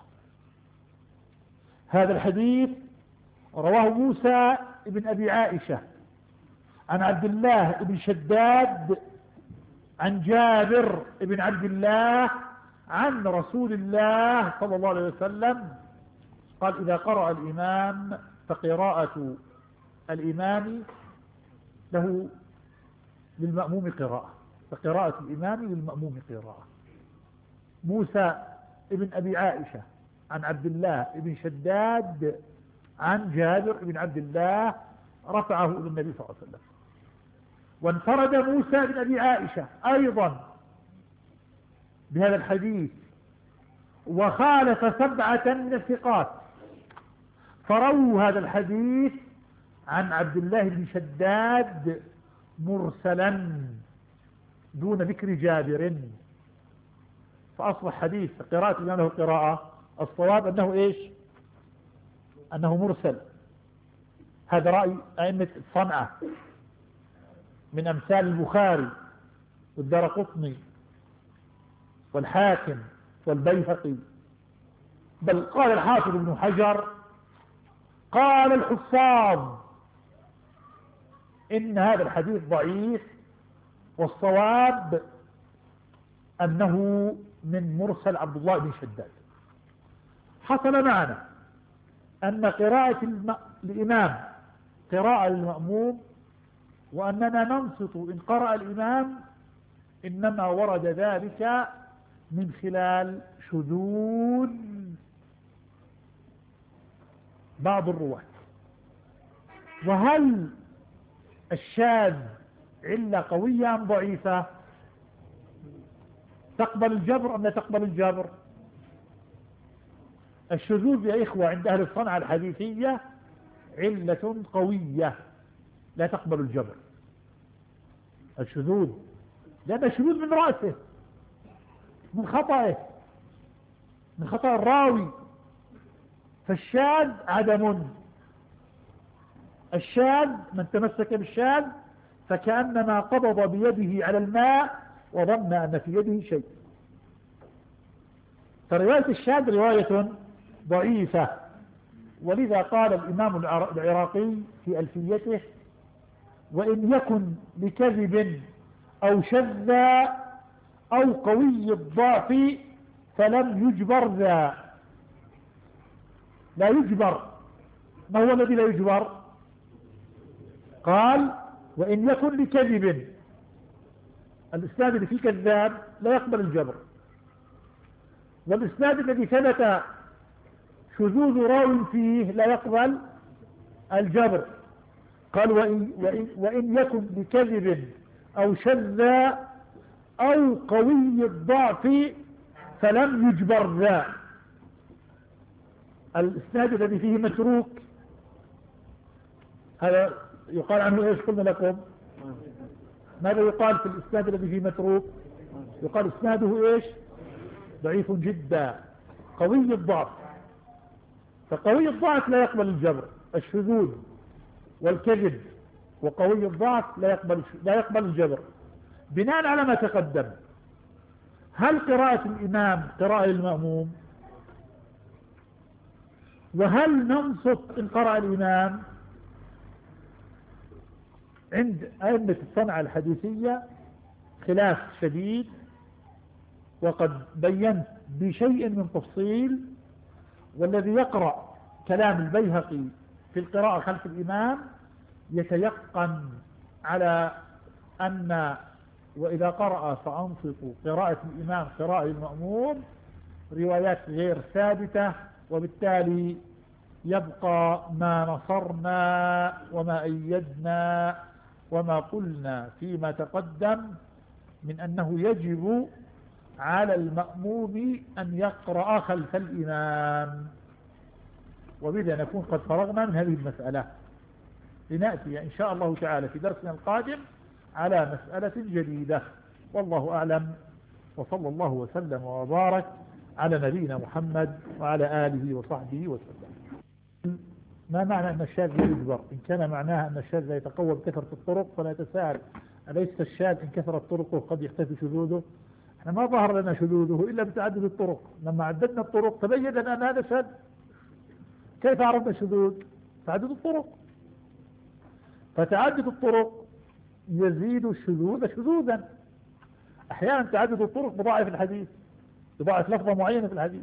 هذا الحديث رواه موسى بن أبي عائشة عن عبد الله بن شداد عن جابر بن عبد الله عن رسول الله صلى الله عليه وسلم قال: إذا قرأ الإمام فقراءة الإمام له للمأموم قراءة، فقراءة الإمام للمأموم قراءة. موسى بن أبي عائشة عن عبد الله بن شداد عن جابر بن عبد الله رفعه إلى النبي صلى الله عليه وسلم. وانفرد موسى بن أبي عائشة أيضا بهذا الحديث وخالف 7 من الثقات فرووا هذا الحديث عن عبد الله بن شداد مرسلا دون ذكر جابر، فأصبح حديث قراءة الإمام له قراءة الصواب أنه إيش؟ أنه مرسل. هذا رأي أئمة الصنعة من أمثال البخاري والدارقطني والحاكم والبيهقي، بل قال الحافظ ابن حجر قال الحفاظ إن هذا الحديث ضعيف، والصواب أنه من مرسل عبد الله بن شداد. حصل معنا أن قراءة الإمام قراءة للمأموم، وأننا ننصت إن قرأ الإمام، إنما ورد ذلك من خلال شذوذ بعض الرواة. وهل الشاذ علة قوية أم ضعيفة؟ تقبل الجبر أم لا تقبل الجبر؟ الشذوذ يا إخوة عند أهل الصنعة الحديثية علة قوية لا تقبل الجبر. الشذوذ لأن الشذوذ من رأسه، من خطأه، من خطأ الراوي. فالشاذ عدم. الشاذ من تمسك بالشاذ فكأنما قبض بيده على الماء وظن أن في يده شيء. فرواية الشاذ رواية ضعيفة، ولذا قال الإمام العراقي في ألفيته: وإن يكن لكذب أو شذ أو قوي الضعف فلم يجبر ذا. لا يجبر. ما هو الذي لا يجبر؟ قال: وإن يكن لكذب، الإسناد اللي فيه كذاب لا يقبل الجبر، والإسناد الذي ثبت شذوذ راو فيه لا يقبل الجبر. قال: وإن يكن لكذب أو شذ أو قوي الضعف فلم يجبر ذا. الإسناد الذي فيه متروك هذا يقال عنه إيش؟ قلنا لكم ماذا يقال في الإسناد الذي فيه متروك؟ يقال إسناده إيش؟ ضعيف جدا قوي الضعف. فقوي الضعف لا يقبل الجبر. الشذوذ والكذب وقوي الضعف لا يقبل الجبر. بناء على ما تقدم، هل قراءة الإمام قراءة للمأموم؟ وهل ننصت إن قرأ الإمام؟ عند أئمة الصنعة الحديثية خلاف شديد، وقد بينت بشيء من تفصيل. والذي يقرأ كلام البيهقي في القراءة خلف الإمام يتيقن على أن وإذا قرأ فأنصتوا قراءة الإمام قراءة المأموم روايات غير ثابتة، وبالتالي يبقى ما نصرنا وما أيدنا وما قلنا فيما تقدم من أنه يجب على المأموم أن يقرأ خلف الإمام. وبذا نكون قد فرغنا من هذه المسألة، لنأتي إن شاء الله تعالى في درسنا القادم على مسألة جديدة. والله أعلم، وصلى الله وسلم وبارك على نبينا محمد وعلى آله وصحبه وسلم. ما معنى أن الشاذ لا يجبر؟ إن كان معناها أن الشاذ لا يتقوى بكثرة الطرق فلا يتساهل. أليس الشاذ إن كثرت طرقه قد يختفي شذوذه؟ ما ظهر لنا شذوذه إلا بتعدد الطرق. لما عددنا الطرق تبين لنا أن هذا شاذ. كيف عرفنا الشذوذ؟ تعدد الطرق. فتعدد الطرق يزيد الشذوذ شذوذا. أحيانا تعدد الطرق بضاعف الحديث، بضاعف لفظة معينة في الحديث.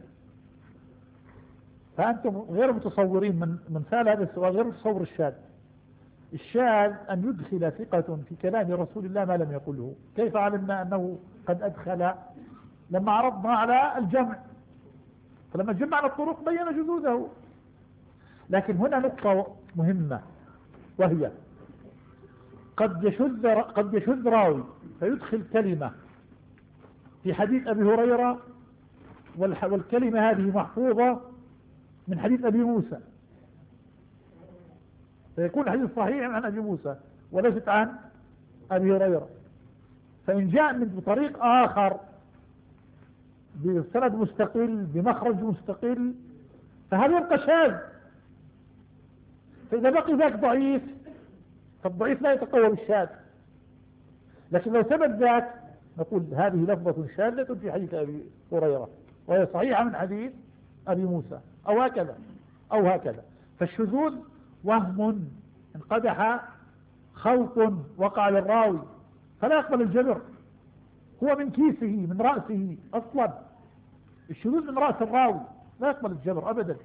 فأنتم غير متصورين من سأل هذا السؤال غير متصور الشاذ. الشاذ أن يدخل ثقة في كلام رسول الله ما لم يقله. كيف علمنا أنه قد أدخل؟ لما عرضنا على الجمع، فلما جمعنا الطرق بين شذوذه. لكن هنا نقطة مهمة، وهي قد يشذ راوي فيدخل كلمة في حديث أبي هريرة، والكلمة هذه محفوظة من حديث أبي موسى، فيكون الحديث صحيح عن أبي موسى وليست عن أبي هريرة. فإن جاء من بطريق آخر بسند مستقل بمخرج مستقل فهذا يبقى شاذ. فإذا بقي ذاك ضعيف فالضعيف لا يتقوى بالشاذ. لكن لو ثبت ذاك نقول هذه لفظة شاذة في حديث أبي هريرة وهي صحيحة من حديث أبي موسى، أو هكذا أو هكذا. فالشذوذ وهم انقدح خلط وقع للراوي فلا يقبل الجبر. هو من كيسه من رأسه أصلا. الشذوذ من رأس الراوي لا يقبل الجبر أبدا.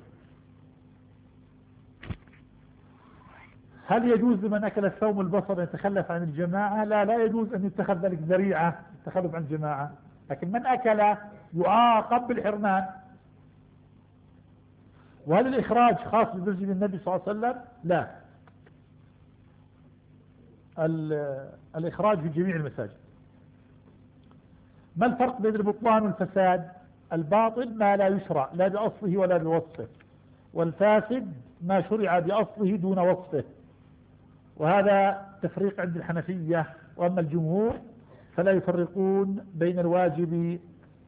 هل يجوز لمن أكل الثوم البصر يتخلف عن الجماعة؟ لا يجوز أن يتخذ ذلك ذريعة التخلف عن الجماعة. لكن من أكل يعاقب بالحرمان. وهل الإخراج خاص بمسجد النبي صلى الله عليه وسلم؟ لا، الإخراج في جميع المساجد. ما الفرق بين البطلان والفساد؟ الباطل ما لا يشرع لا بأصله ولا بوصفه، والفاسد ما شرع بأصله دون وصفه. وهذا تفريق عند الحنفية. وأما الجمهور فلا يفرقون بين الواجب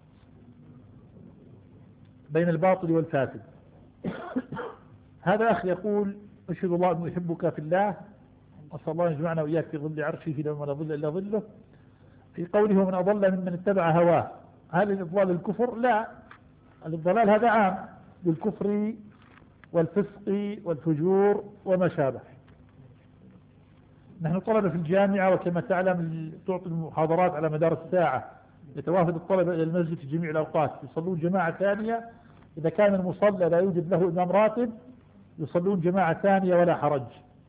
بين الباطل والفاسد. هذا أخ يقول: أشهد الله أنه يحبك في الله، وصلى الله يجمعنا وإياك في ظل عرشه في يوم لا ظل إلا ظله. في قوله: ومن أضل ممن اتبع هواه، هل الإضلال الكفر؟ لا، الضلال هذا عام بالكفر والفسق والفجور وما شابه. نحن طلبة في الجامعة، وكما تعلم تعطي المحاضرات على مدار الساعة، يتوافد الطلبة إلى المسجد في جميع الأوقات، يصلون جماعة ثانية. إذا كان المصلى لا يوجد له إمام راتب يصلون جماعة ثانية ولا حرج.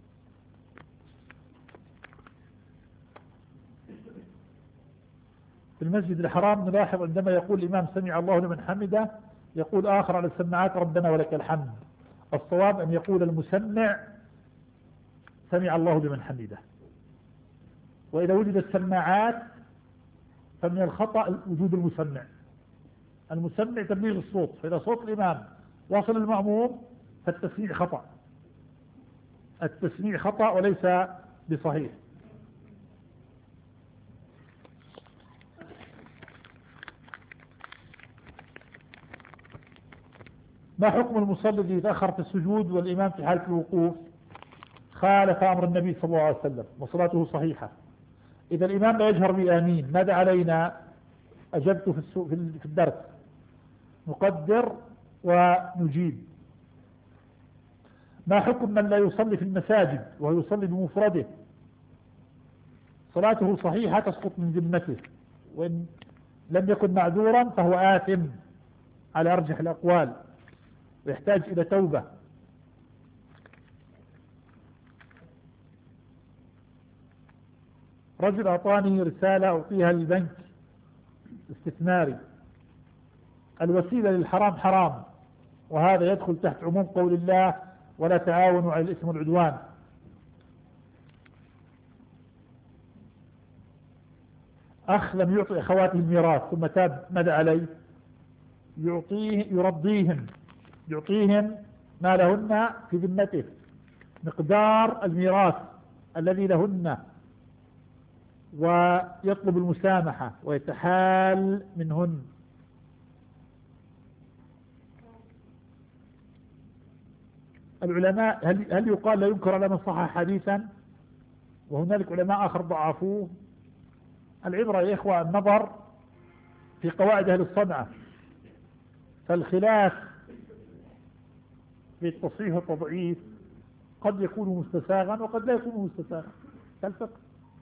في المسجد الحرام نلاحظ عندما يقول الإمام سمع الله لمن حمده يقول آخر على السماعات ربنا ولك الحمد. الصواب أن يقول المسمع سمع الله لمن حمده. وإذا وجد السماعات فمن الخطأ وجود المسمع. المسمع تبليغ الصوت، فإذا صوت الإمام واصل المأموم فالتسميع خطأ. التسميع خطأ وليس بصحيح. ما حكم المصلي الذي يتأخر في السجود والإمام في حالة الوقوف؟ خالف أمر النبي صلى الله عليه وسلم وصلاته صحيحة. إذا الإمام لا يجهر بآمين ماذا علينا؟ أجبت في الدرس، نقدر ونجيب. ما حكم من لا يصلي في المساجد وهو يصلي بمفرده؟ صلاته صحيحة تسقط من ذمته، وإن لم يكن معذورا فهو آثم على أرجح الأقوال ويحتاج إلى توبة. رجل أعطاني رسالة أعطيها للبنك استثماري. الوسيلة للحرام حرام، وهذا يدخل تحت عموم قول الله: ولا تعاونوا على الإثم والعدوان. أخ لم يعطي أخواته الميراث ثم تاب، ماذا عليه؟ يعطيهم ما لهن في ذمته مقدار الميراث الذي لهن، ويطلب المسامحة ويتحال منهن. العلماء هل يقال لا ينكر على من صح حديثا وهنالك علماء آخر ضعفوه؟ العبرة يا إخوة النظر في قواعد أهل الصنعة، فالخلاف في التصحيح والتضعيف قد يكون مستساغا وقد لا يكون مستساغا كالفقه،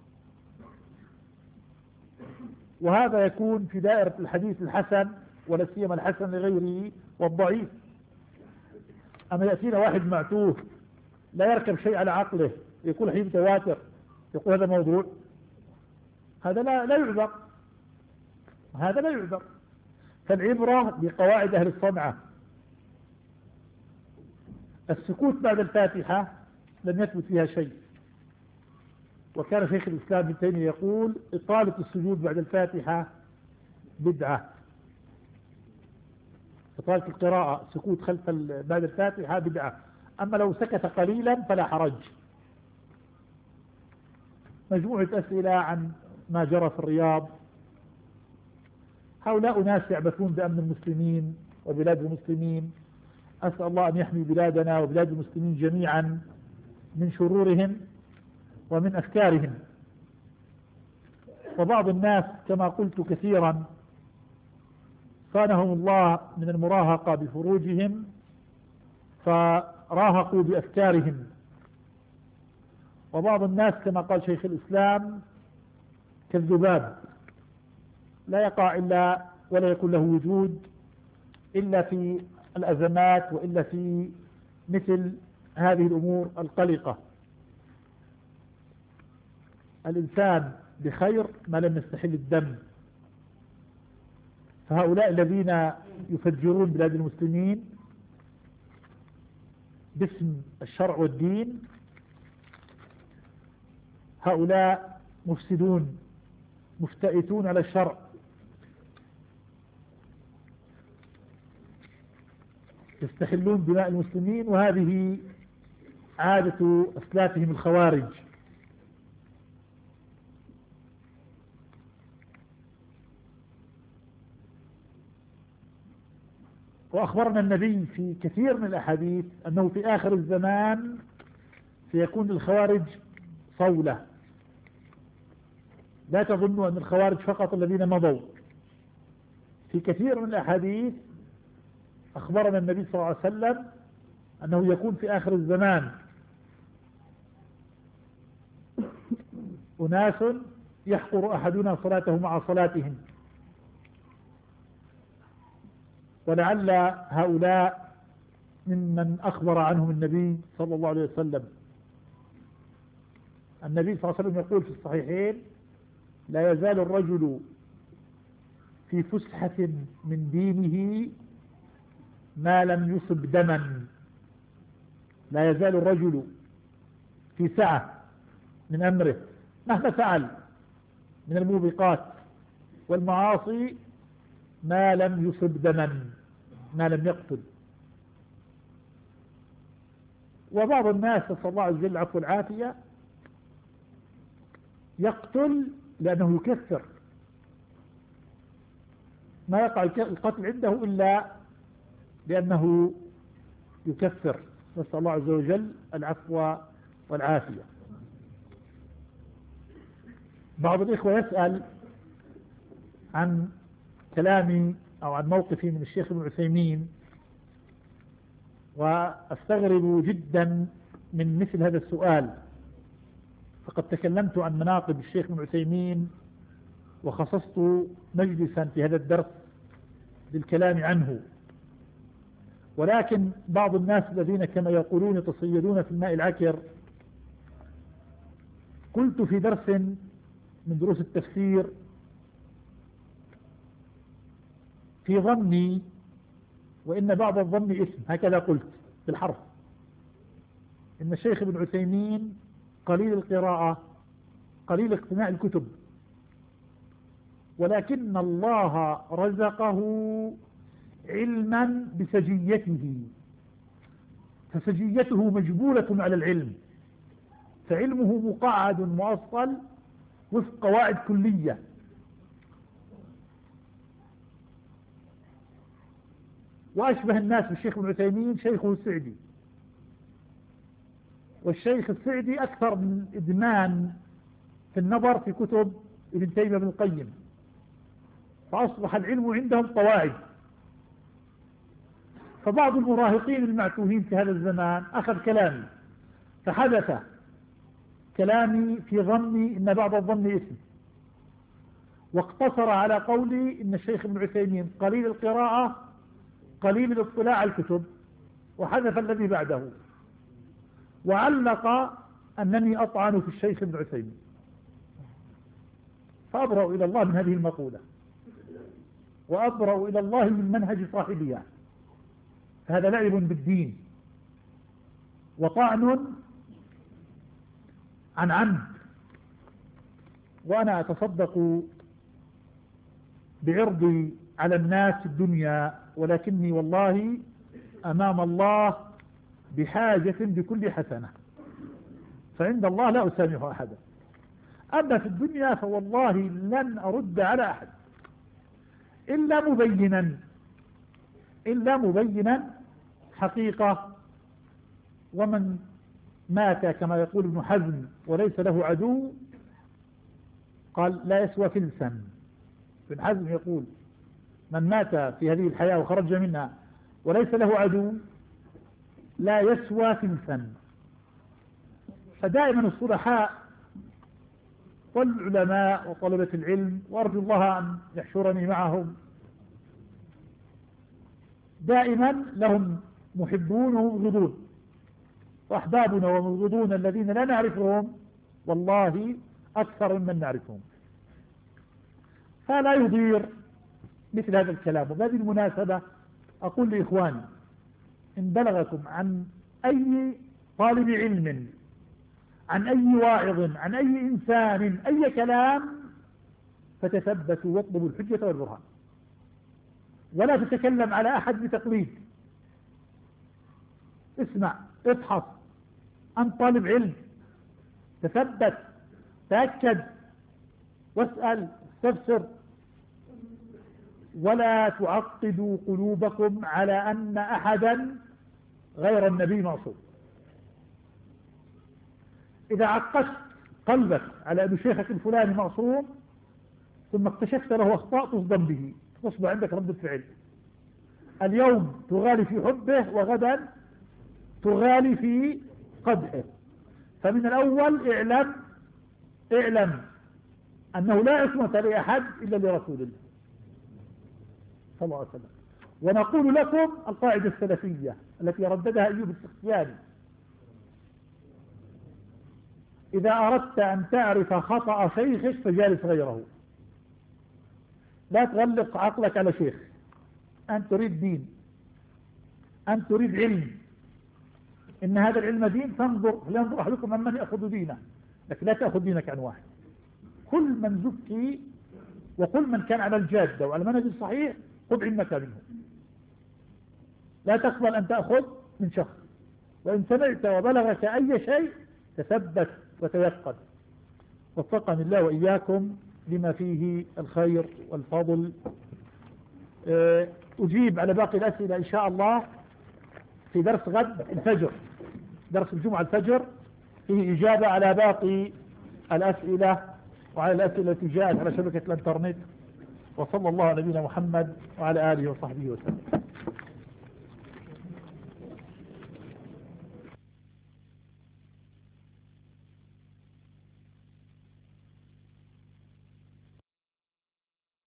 وهذا يكون في دائرة الحديث الحسن ولا سيما الحسن لغيره والضعيف. أما يأتينا واحد معتوه لا يركب شيء على عقله يقول حديث متواتر يقول هذا موضوع، هذا لا يعذر، هذا لا يعذر. فالعبرة بقواعد أهل الصنعة. السكوت بعد الفاتحة لم يثبت فيها شيء، وكان شيخ الإسلام ابن تيمية يقول إطالة السجود بعد الفاتحة بدعة، إطالة القراءة سكوت خلف بعد الفاتحة بدعة، أما لو سكت قليلا فلا حرج. مجموعة أسئلة عن ما جرى في الرياض. هؤلاء ناس يعبثون بأمن المسلمين وبلاد المسلمين، أسأل الله أن يحمي بلادنا وبلاد المسلمين جميعا من شرورهم ومن أفكارهم. وبعض الناس كما قلت كثيرا صانهم الله من المراهقة بفروجهم فراهقوا بأفكارهم، وبعض الناس كما قال شيخ الإسلام كالذباب لا يقع إلا ولا يكون له وجود إلا في الأزمات وإلا في مثل هذه الأمور القلقة. الإنسان بخير ما لم يستحل الدم، فهؤلاء الذين يفجرون بلاد المسلمين باسم الشرع والدين هؤلاء مفسدون مفتئتون على الشرع، يستحلون دماء المسلمين، وهذه عادة أسلافهم الخوارج. وأخبرنا النبي في كثير من الأحاديث أنه في آخر الزمان سيكون للخوارج صولة. لا تظنوا أن الخوارج فقط الذين مضوا، في كثير من الأحاديث أخبرنا النبي صلى الله عليه وسلم أنه يكون في آخر الزمان أناس يحقر أحدنا صلاته مع صلاتهم، ولعل هؤلاء ممن أخبر عنهم النبي صلى الله عليه وسلم. النبي صلى الله عليه وسلم يقول في الصحيحين: لا يزال الرجل في فسحة من دينه ما لم يصب دما. لا يزال الرجل في سعة من أمره مهما فعل من الموبقات والمعاصي ما لم يصب دما، ما لم يقتل. وبعض الناس نسأل الله عز وجل العفو والعافية يقتل لأنه يكفر، ما يقع القتل عنده إلا لأنه يكفر، نسأل الله عز وجل العفو والعافية. بعض الإخوة يسأل عن كلامي أو عن موقفي من الشيخ ابن عثيمين، وأستغرب جدا من مثل هذا السؤال، فقد تكلمت عن مناقب الشيخ ابن عثيمين وخصصت مجلسا في هذا الدرس للكلام عنه، ولكن بعض الناس الذين كما يقولون يتصيدون في الماء العكر، قلت في درس من دروس التفسير في ظني، وإن بعض الظن اسم، هكذا قلت بالحرف، إن الشيخ ابن عثيمين قليل القراءة قليل اقتناء الكتب، ولكن الله رزقه علما بسجيته، فسجيته مجبولة على العلم، فعلمه مقعد مؤصل وفق قواعد كلية. وأشبه الناس بالشيخ ابن عثيمين شيخه السعدي، والشيخ السعدي أكثر من إدمان في النظر في كتب ابن تيمية بن القيم، فأصبح العلم عندهم قواعد. فبعض المراهقين المعتوهين في هذا الزمان أخذ كلامي فحدث كلامي في ظني إن بعض الظن اسم، واقتصر على قولي إن الشيخ ابن عثيمين قليل القراءة قليل الاطلاع على الكتب، وحذف الذي بعده، وعلق أنني أطعن في الشيخ ابن عثيمين. فأبرأ إلى الله من هذه المقولة، وأبرأ إلى الله من منهج صاحبها. فهذا لعب بالدين وطعن عن عمد، وأنا أتصدق بعرضي على الناس في الدنيا، ولكني والله أمام الله بحاجة بكل حسنة، فعند الله لا أسامح أحدا. أما في الدنيا فوالله لن أرد على أحد إلا مبينا حقيقة. ومن مات كما يقول ابن حزم وليس له عدو قال لا يسوى فلسا. ابن حزم يقول من مات في هذه الحياة وخرج منها وليس له عدو لا يسوى فلسا. فدائما الصلحاء والعلماء وطلبة العلم، وأرجو الله أن يحشرني معهم، دائما لهم محبون ومبغضون، وأحبابنا ومبغضون الذين لا نعرفهم والله أكثر من نعرفهم. فلا يضير مثل هذا الكلام. وبهذه المناسبة أقول لإخواني إن بلغكم عن أي طالب علم، عن أي واعظ، عن أي إنسان أي كلام، فتثبتوا واطلبوا الحجة والبرهان، ولا تتكلم على أحد بتقليد. اسمع، ابحث عن طالب علم، تثبت، تأكد، واسأل، استفسر، ولا تعقدوا قلوبكم على أن أحدا غير النبي معصوم. إذا عقدت قلبك على أن شيخك الفلاني معصوم ثم اكتشفت له أخطاء تصدم به، تصبح عندك ردة فعل. اليوم تغالي في حبه وغدا تغالي في قدحه. فمن الأول اعلم أنه لا عصمة لأحد إلا لرسول الله صلى الله عليه وسلم. ونقول لكم القاعدة السلفية التي رددها أيوب السختياني: إذا أردت أن تعرف خطأ شيخك فجالس غيره. لا تغلق عقلك على شيخ. أن تريد دين، أن تريد علم، إن هذا العلم دين، فلينظر أحدكم من يأخذ دينه، لكن لا تأخذ دينك عن واحد. كل من زكي وكل من كان على الجادة وعلى المنهج الصحيح خذ علمك منه. لا تقبل أن تأخذ من شخص، وإن سمعت وبلغك أي شيء تثبت وتيقظ. وفقني الله وإياكم لما فيه الخير والفضل. أجيب على باقي الأسئلة إن شاء الله في درس غد الفجر، درس الجمعة الفجر فيه إجابة على باقي الأسئلة وعلى الأسئلة التي جاءت على شبكة الإنترنت. وصلى الله على نبينا محمد وعلى آله وصحبه وسلم.